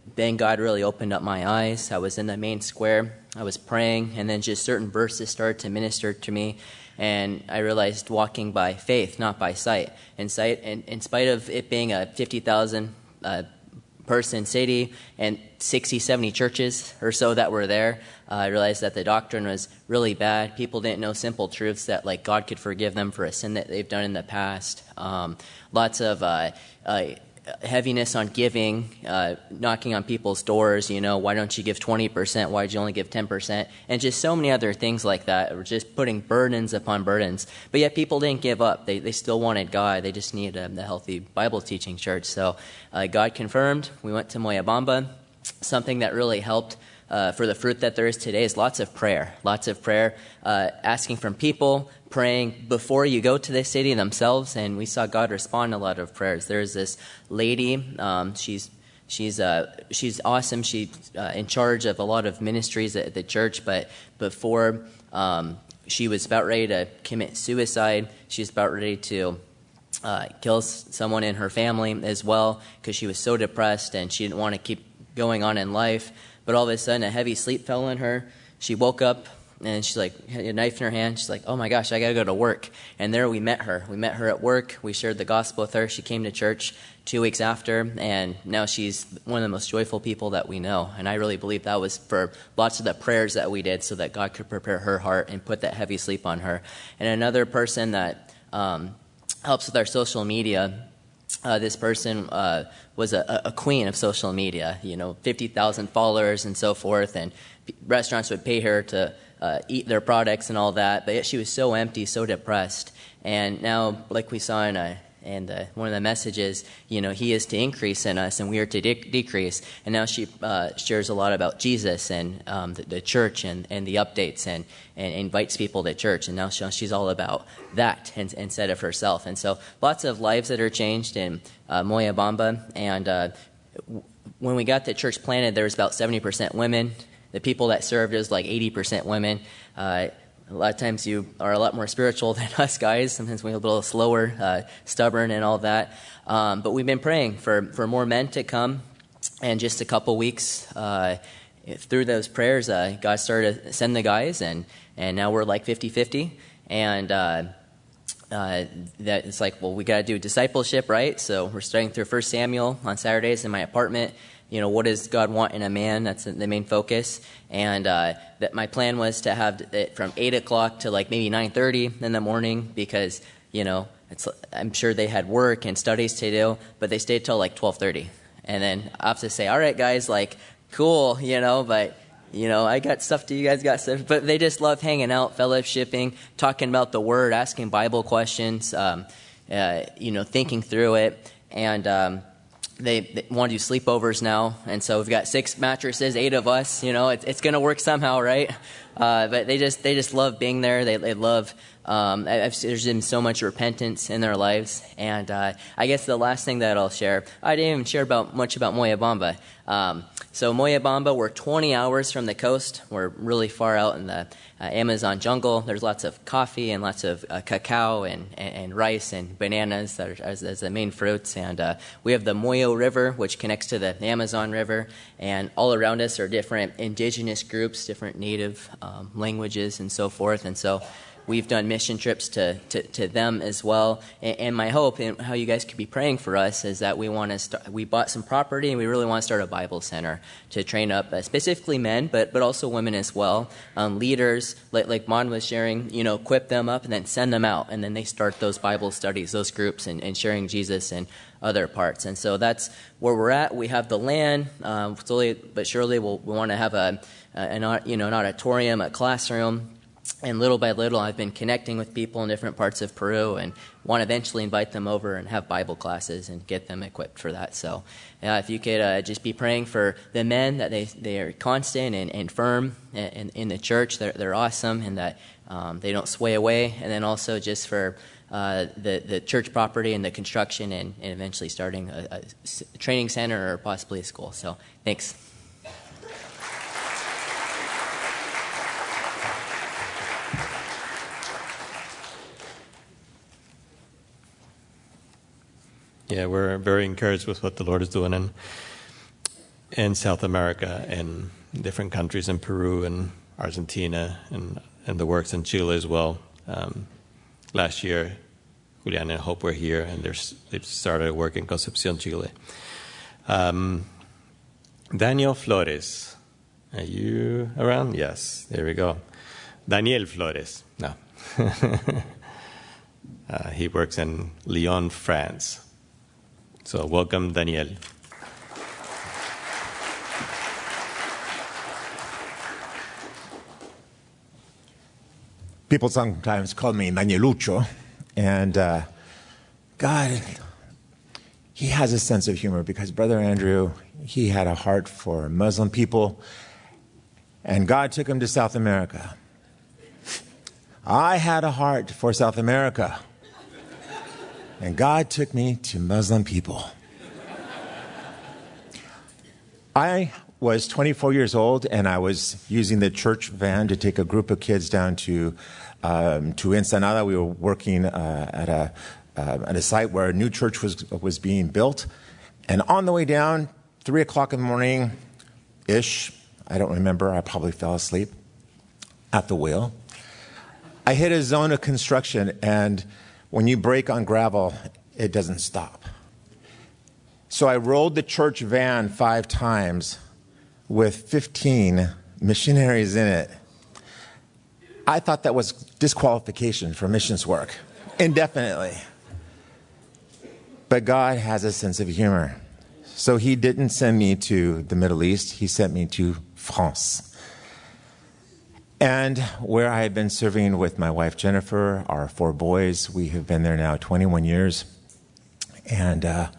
then God really opened up my eyes. I was in the main square. I was praying, and then just certain verses started to minister to me. And I realized walking by faith, not by sight. In sight, and in spite of it being a fifty thousand uh, person city and sixty, seventy churches or so that were there, uh, I realized that the doctrine was really bad. People didn't know simple truths that, like, God could forgive them for a sin that they've done in the past. Um, lots of uh, uh, heaviness on giving, uh, knocking on people's doors, you know, why don't you give twenty percent? Why did you only give ten percent? And just so many other things like that. We're just putting burdens upon burdens. But yet people didn't give up. They they still wanted God. They just needed a, a healthy Bible teaching church. So uh, God confirmed. We went to Moyobamba. Something that really helped uh, for the fruit that there is today is lots of prayer. Lots of prayer, uh, asking from people, praying before you go to the city themselves, and we saw God respond to a lot of prayers. There's this lady, um, she's she's uh, she's awesome. She's uh, in charge of a lot of ministries at the church, but before um, she was about ready to commit suicide, she was about ready to uh, kill someone in her family as well, because she was so depressed and she didn't want to keep going on in life. But all of a sudden, a heavy sleep fell on her. She woke up, and she's like, had a knife in her hand. She's like, oh my gosh, I got to go to work. And there we met her. We met her at work. We shared the gospel with her. She came to church two weeks after, and now she's one of the most joyful people that we know. And I really believe that was for lots of the prayers that we did so that God could prepare her heart and put that heavy sleep on her. And another person that um, helps with our social media, Uh, this person uh, was a, a queen of social media, you know, fifty thousand followers and so forth, and p- restaurants would pay her to uh, eat their products and all that, but yet she was so empty, so depressed. And now, like we saw in a And uh, one of the messages, you know, he is to increase in us and we are to de- decrease. And now she uh, shares a lot about Jesus and um, the, the church and, and the updates and, and invites people to church. And now she, she's all about that and, instead of herself. And so lots of lives that are changed in uh, Moyobamba. And uh, w- when we got the church planted, there was about seventy percent women. The people that served was like eighty percent women. Uh, A lot of times you are a lot more spiritual than us guys. Sometimes we're a little slower, uh, stubborn, and all that. Um, but we've been praying for, for more men to come. And just a couple weeks uh, through those prayers, uh, God started to send the guys, and, and now we're like fifty-fifty. And uh, uh, that it's like, well, we got to do discipleship, right? So we're studying through First Samuel on Saturdays in my apartment. You know, what does God want in a man? That's the main focus. And uh, that my plan was to have it from eight o'clock to like maybe nine thirty in the morning because, you know, it's, I'm sure they had work and studies to do, but they stayed till like twelve thirty. And then I have to say, all right, guys, like, cool, you know, but, you know, I got stuff to you guys got stuff. But they just love hanging out, fellowshipping, talking about the Word, asking Bible questions, um, uh, you know, thinking through it. And um They, they want to do sleepovers now, and so we've got six mattresses, eight of us. You know, it's, it's going to work somehow, right? Uh, but they just they just love being there. They they love. Um, I've, there's been so much repentance in their lives, and uh, I guess the last thing that I'll share, I didn't even share about much about Moyobamba. Um, so Moyobamba, we're twenty hours from the coast. We're really far out in the uh, Amazon jungle. There's lots of coffee and lots of uh, cacao and, and, and rice and bananas that are, as, as the main fruits. And uh, we have the Moyo River, which connects to the Amazon River. And all around us are different indigenous groups, different native um, languages and so forth. And so we've done mission trips to, to, to them as well. And, and my hope and how you guys could be praying for us is that we want to start, we bought some property and we really want to start a Bible center to train up uh, specifically men, but, but also women as well. Um, leaders, like, like Mon was sharing, you know, equip them up and then send them out. And then they start those Bible studies, those groups, and, and sharing Jesus and other parts. And so that's where we're at. We have the land. Um, slowly but surely we'll, we want to have a, an, you know, an auditorium, a classroom. And little by little, I've been connecting with people in different parts of Peru and want to eventually invite them over and have Bible classes and get them equipped for that. So uh, if you could uh, just be praying for the men, that they, they are constant and, and firm in, in the church, they're, they're awesome, and that um, they don't sway away. And then also just for uh, the, the church property and the construction and, and eventually starting a, a training center or possibly a school. So thanks. Yeah, we're very encouraged with what the Lord is doing. And in South America and different countries in Peru and Argentina and, and the works in Chile as well. Um, last year, Juliana and Hope were here, and they've started work in Concepcion, Chile. Um, Daniel Flores. Are you around? Yes, there we go. Daniel Flores. No. uh, he works in Lyon, France. So welcome, Daniel. People sometimes call me Danielucho, and uh, God, he has a sense of humor because Brother Andrew, he had a heart for Muslim people, and God took him to South America. I had a heart for South America, and God took me to Muslim people. I was twenty-four years old, and I was using the church van to take a group of kids down to um, to Ensenada. We were working uh, at a uh, at a site where a new church was was being built, and on the way down, three o'clock in the morning, ish, I don't remember. I probably fell asleep at the wheel. I hit a zone of construction, and when you brake on gravel, it doesn't stop. So I rolled the church van five times with fifteen missionaries in it. I thought that was disqualification for missions work, indefinitely. But God has a sense of humor. So he didn't send me to the Middle East, he sent me to France. And where I had been serving with my wife Jennifer, our four boys, we have been there now twenty-one years. And uh,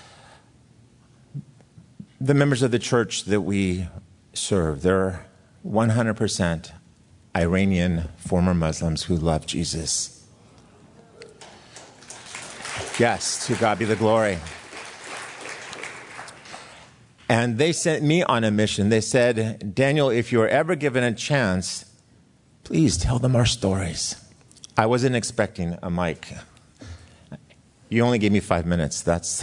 the members of the church that we serve, they're one hundred percent Iranian former Muslims who love Jesus. Yes, to God be the glory. And they sent me on a mission. They said, Daniel, if you're ever given a chance, please tell them our stories. I wasn't expecting a mic. You only gave me five minutes. That's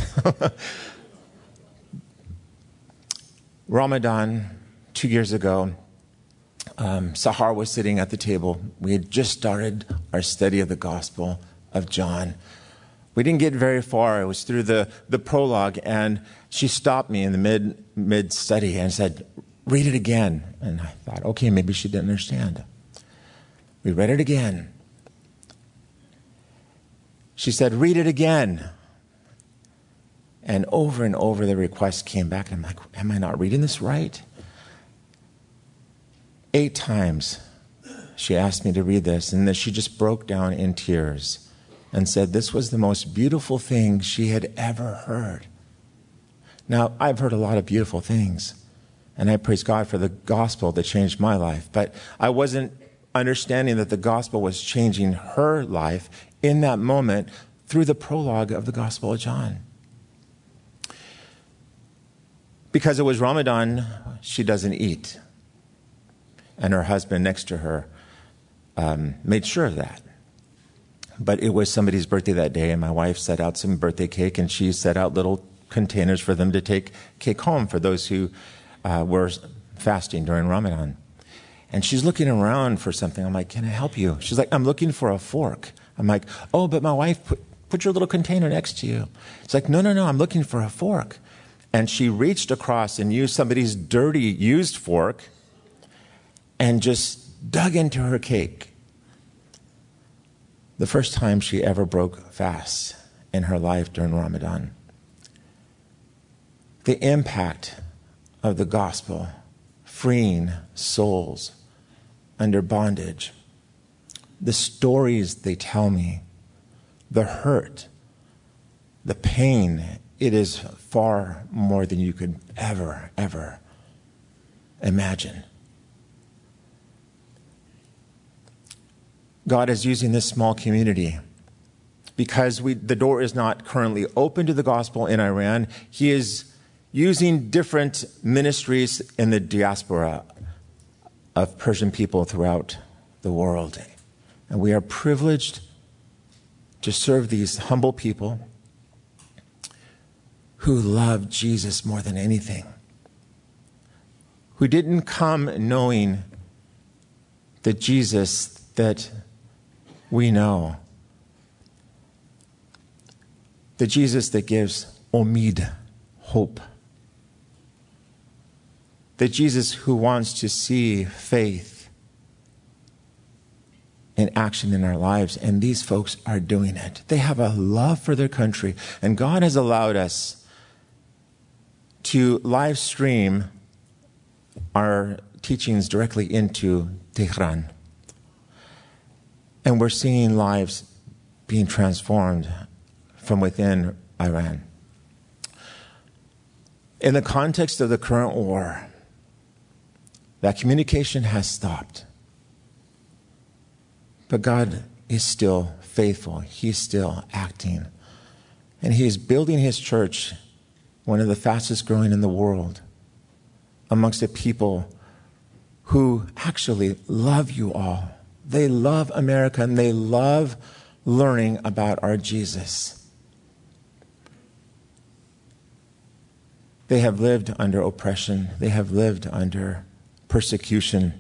Ramadan, two years ago, um, Sahar was sitting at the table. We had just started our study of the Gospel of John. We didn't get very far. It was through the, the prologue, and she stopped me in the mid mid study and said, read it again. And I thought, okay, maybe she didn't understand. We read it again. She said, read it again. And over and over the request came back. And I'm like, am I not reading this right? Eight times she asked me to read this, and then she just broke down in tears and said this was the most beautiful thing she had ever heard. Now, I've heard a lot of beautiful things, and I praise God for the gospel that changed my life, but I wasn't understanding that the gospel was changing her life in that moment through the prologue of the Gospel of John. Because it was Ramadan, she doesn't eat. And her husband next to her um, made sure of that. But it was somebody's birthday that day, and my wife set out some birthday cake, and she set out little containers for them to take cake home for those who uh, were fasting during Ramadan. And she's looking around for something. I'm like, can I help you? She's like, I'm looking for a fork. I'm like, oh, but my wife put, put your little container next to you. It's like, no, no, no, I'm looking for a fork. And she reached across and used somebody's dirty, used fork and just dug into her cake. The first time she ever broke fast in her life during Ramadan. The impact of the gospel, freeing souls under bondage, the stories they tell me, the hurt, the pain, it is far more than you could ever, ever imagine. God is using this small community because we, the door is not currently open to the gospel in Iran. He is using different ministries in the diaspora of Persian people throughout the world. And we are privileged to serve these humble people who love Jesus more than anything. who didn't come knowing the Jesus that we know, the Jesus that gives omid, hope, the Jesus who wants to see faith in action in our lives. And these folks are doing it. They have a love for their country. And God has allowed us to live stream our teachings directly into Tehran. And we're seeing lives being transformed from within Iran. In the context of the current war, that communication has stopped. But God is still faithful. He's still acting. And He is building His church, one of the fastest growing in the world, amongst a people who actually love you all. They love America and they love learning about our Jesus. They have lived under oppression. They have lived under persecution.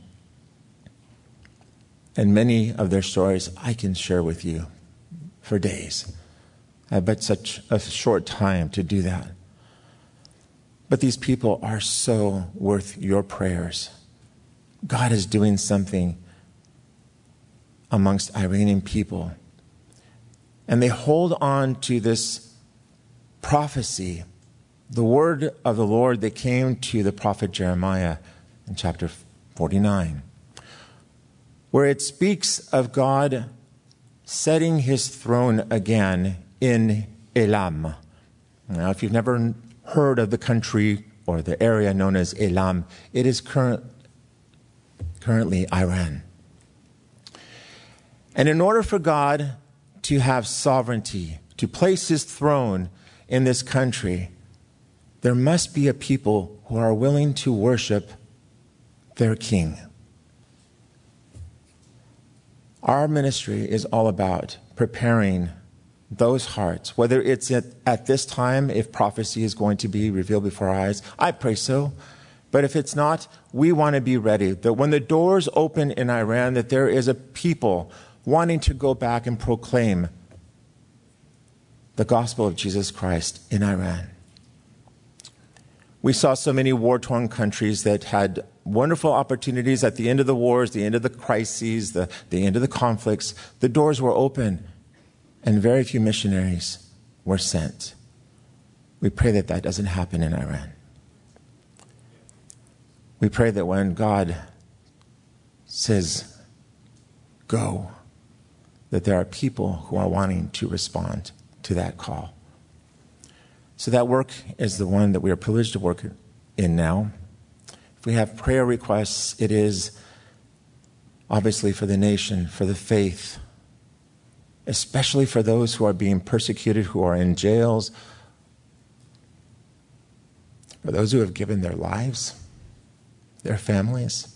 And many of their stories I can share with you for days. I have but such a short time to do that. But these people are so worth your prayers. God is doing something amongst Iranian people. And they hold on to this prophecy, the word of the Lord that came to the prophet Jeremiah in chapter forty-nine, where it speaks of God setting His throne again in Elam. Now, if you've never heard of the country or the area known as Elam, it is current, currently Iran. And in order for God to have sovereignty, to place His throne in this country, there must be a people who are willing to worship their king. Our ministry is all about preparing those hearts, whether it's at, at this time, if prophecy is going to be revealed before our eyes. I pray so. But if it's not, we want to be ready. That when the doors open in Iran, that there is a people wanting to go back and proclaim the gospel of Jesus Christ in Iran. We saw so many war-torn countries that had wonderful opportunities at the end of the wars, the end of the crises, the, the end of the conflicts. The doors were open, and very few missionaries were sent. We pray that that doesn't happen in Iran. We pray that when God says, go, that there are people who are wanting to respond to that call. So that work is the one that we are privileged to work in now. If we have prayer requests, it is obviously for the nation, for the faith, especially for those who are being persecuted, who are in jails, for those who have given their lives, their families.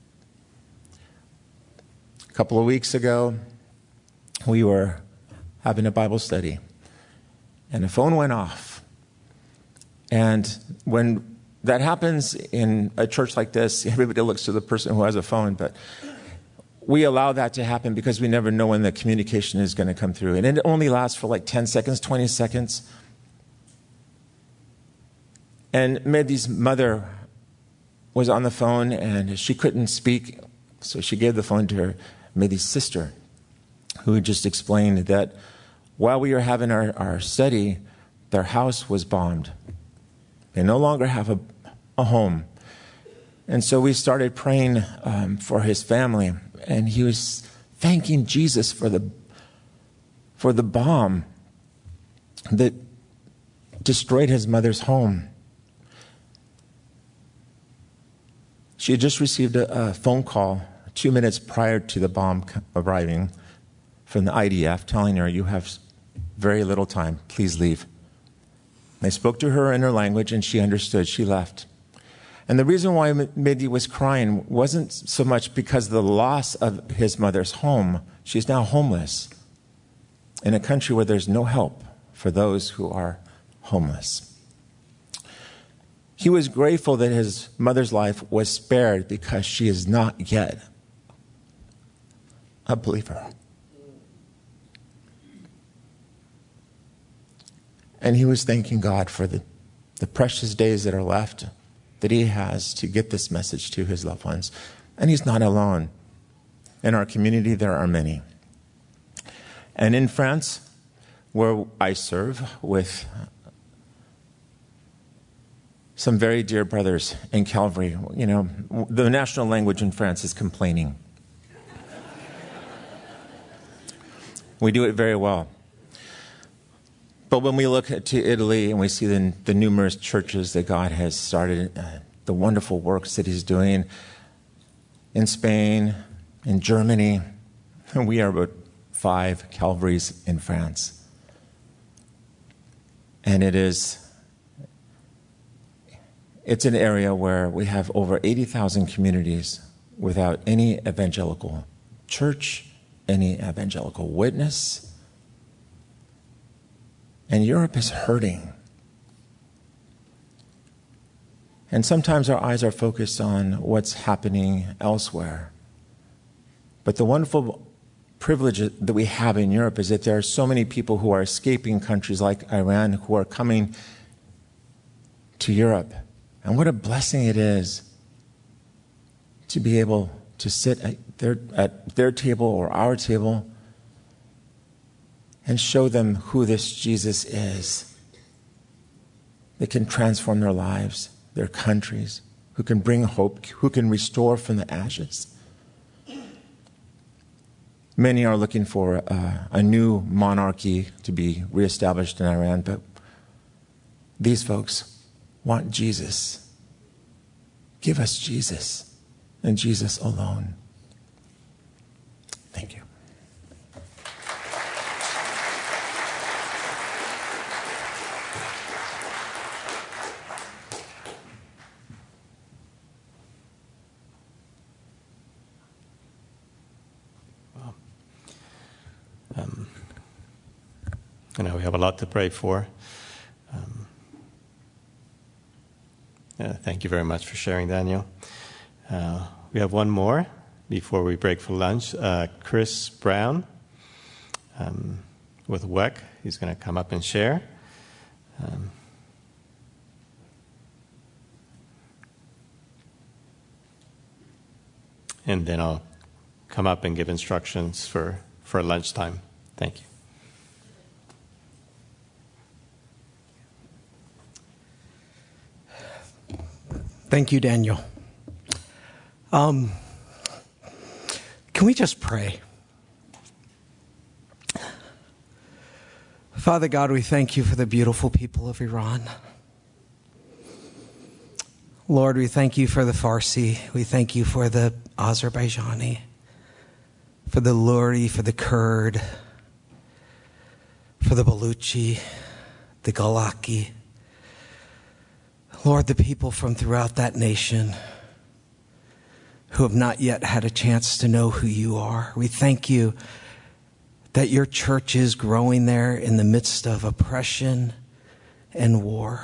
A couple of weeks ago, we were having a Bible study, and a phone went off. And when that happens in a church like this, everybody looks to the person who has a phone, but we allow that to happen because we never know when the communication is going to come through. And it only lasts for like ten seconds, twenty seconds. And Mehdi's mother was on the phone and she couldn't speak, so she gave the phone to her Mehdi's sister, who just explained that while we were having our, our study, their house was bombed. They no longer have a, a home. And so we started praying um, for his family, and he was thanking Jesus for the, for the bomb that destroyed his mother's home. She had just received a, a phone call two minutes prior to the bomb arriving from the I D F telling her, you have very little time, please leave. They spoke to her in her language, and she understood. She left. And the reason why Mehdi was crying wasn't so much because of the loss of his mother's home. She's now homeless in a country where there's no help for those who are homeless. He was grateful that his mother's life was spared because she is not yet a believer. And he was thanking God for the, the precious days that are left that he has to get this message to his loved ones. And he's not alone. In our community, there are many. And in France, where I serve with some very dear brothers in Calvary, you know, the national language in France is complaining. We do it very well. But when we look to Italy and we see the, the numerous churches that God has started, uh, the wonderful works that he's doing in Spain, in Germany, and we are about five Calvaries in France. And it is, it's an area where we have over eighty thousand communities without any evangelical church, any evangelical witness. And Europe is hurting. And sometimes our eyes are focused on what's happening elsewhere. But the wonderful privilege that we have in Europe is that there are so many people who are escaping countries like Iran who are coming to Europe. And what a blessing it is to be able to sit at their, at their table or our table and show them who this Jesus is that can transform their lives, their countries, who can bring hope, who can restore from the ashes. Many are looking for a, a new monarchy to be reestablished in Iran, but these folks want Jesus. Give us Jesus and Jesus alone. Thank you. Um, I know we have a lot to pray for. Um, uh, thank you very much for sharing, Daniel. Uh, we have one more before we break for lunch. Uh, Chris Brown um, with W E C. He's going to come up and share. Um, and then I'll come up and give instructions for, for lunchtime. Thank you. Thank you, Daniel. Um, can we just pray? Father God, we thank you for the beautiful people of Iran. Lord, we thank you for the Farsi. We thank you for the Azerbaijani, for the Luri, for the Kurd, for the Baluchi, the Galaki. Lord, the people from throughout that nation who have not yet had a chance to know who you are. We thank you that your church is growing there in the midst of oppression and war.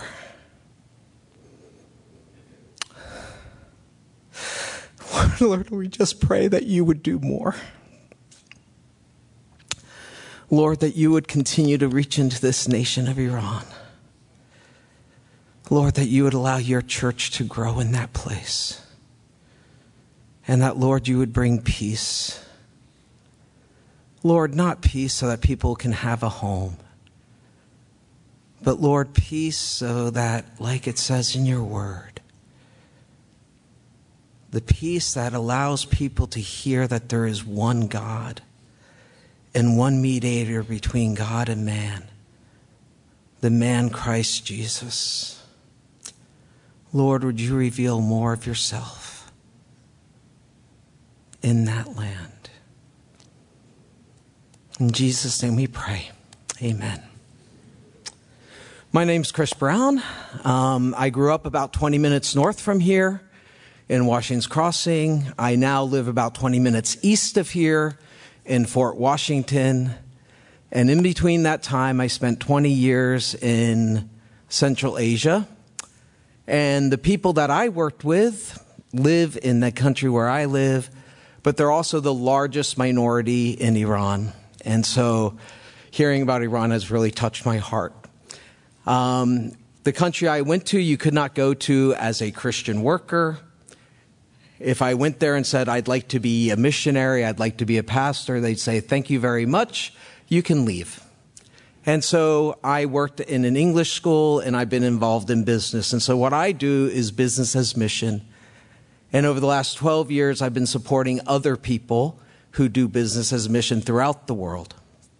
Lord, we just pray that you would do more. Lord, that you would continue to reach into this nation of Iran. Lord, that you would allow your church to grow in that place. And that, Lord, you would bring peace. Lord, not peace so that people can have a home, but, Lord, peace so that, like it says in your word, the peace that allows people to hear that there is one God and one mediator between God and man, the man Christ Jesus. Lord, would you reveal more of yourself in that land? In Jesus' name we pray. Amen. My name's Chris Brown. Um, I grew up about twenty minutes north from here in Washington's Crossing. I now live about twenty minutes east of here in Fort Washington. And in between that time, I spent twenty years in Central Asia. And the people that I worked with live in the country where I live, but they're also the largest minority in Iran. And so hearing about Iran has really touched my heart. Um, the country I went to, you could not go to as a Christian worker. If I went there and said, I'd like to be a missionary, I'd like to be a pastor, they'd say, thank you very much, you can leave. And so I worked in an English school, and I've been involved in business. And so what I do is business as mission. And over the last twelve years, I've been supporting other people who do business as mission throughout the world.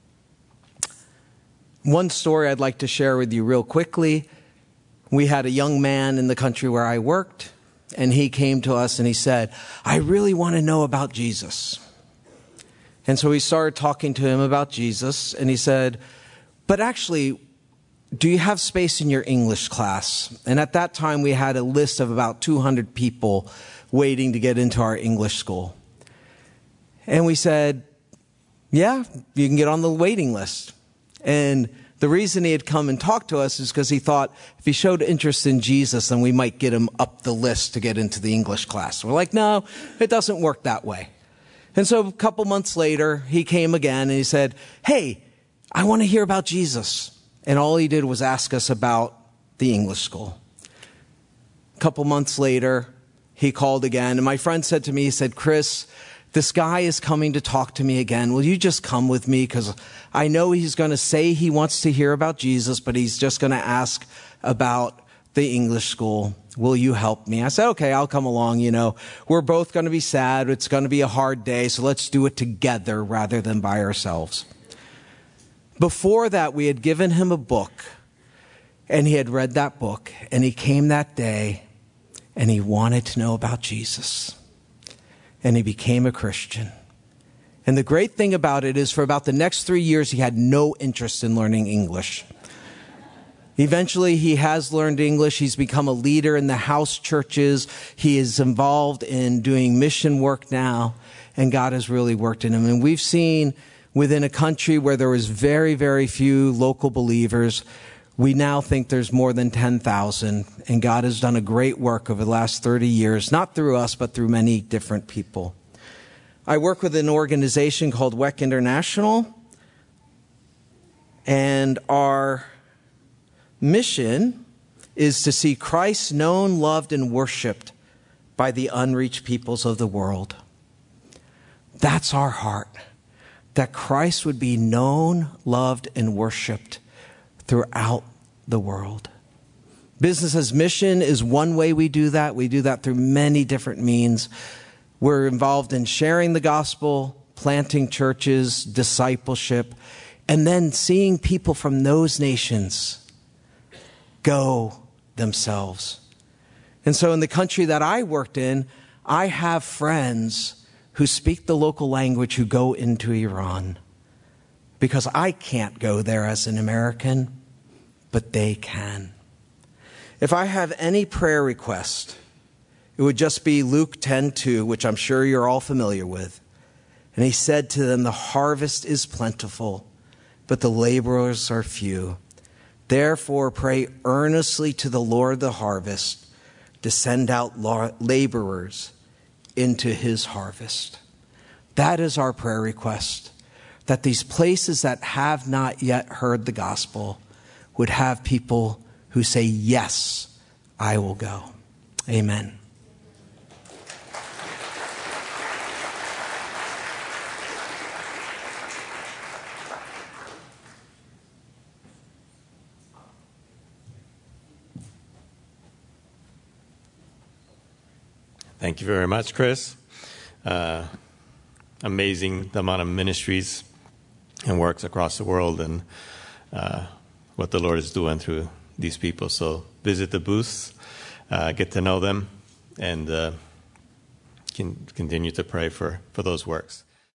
One story I'd like to share with you real quickly. We had a young man in the country where I worked, and he came to us and he said, I really want to know about Jesus. And so we started talking to him about Jesus, and he said, but actually, do you have space in your English class? And at that time, we had a list of about two hundred people waiting to get into our English school. And we said, yeah, you can get on the waiting list. And the reason he had come and talked to us is because he thought if he showed interest in Jesus, then we might get him up the list to get into the English class. We're like, no, it doesn't work that way. And so a couple months later, he came again and he said, hey, I want to hear about Jesus. And all he did was ask us about the English school. A couple months later, he called again. And my friend said to me, he said, Chris, this guy is coming to talk to me again. Will you just come with me? Because I know he's going to say he wants to hear about Jesus, but he's just going to ask about the English school. Will you help me? I said, okay, I'll come along. You know, we're both going to be sad. It's going to be a hard day. So let's do it together rather than by ourselves. Before that, we had given him a book, and he had read that book, and he came that day, and he wanted to know about Jesus. And he became a Christian. And the great thing about it is for about the next three years, he had no interest in learning English. Eventually, he has learned English. He's become a leader in the house churches. He is involved in doing mission work now, and God has really worked in him. And we've seen within a country where there was very, very few local believers, we now think there's more than ten thousand, and God has done a great work over the last thirty years, not through us, but through many different people. I work with an organization called W E C International, and our mission is to see Christ known, loved, and worshiped by the unreached peoples of the world. That's our heart, that Christ would be known, loved, and worshiped throughout the world. Business as mission is one way we do that. We do that through many different means. We're involved in sharing the gospel, planting churches, discipleship, and then seeing people from those nations go themselves. And so in the country that I worked in, I have friends who speak the local language who go into Iran, because I can't go there as an American, but they can. If I have any prayer request, it would just be Luke ten two, which I'm sure you're all familiar with. And he said to them, the harvest is plentiful, but the laborers are few. Therefore, pray earnestly to the Lord of the harvest to send out laborers into his harvest. That is our prayer request, that these places that have not yet heard the gospel would have people who say, yes, I will go. Amen. Thank you very much, Chris. Uh, amazing the amount of ministries and works across the world, and uh, what the Lord is doing through these people. So visit the booths, uh, get to know them, and uh, can continue to pray for, for those works.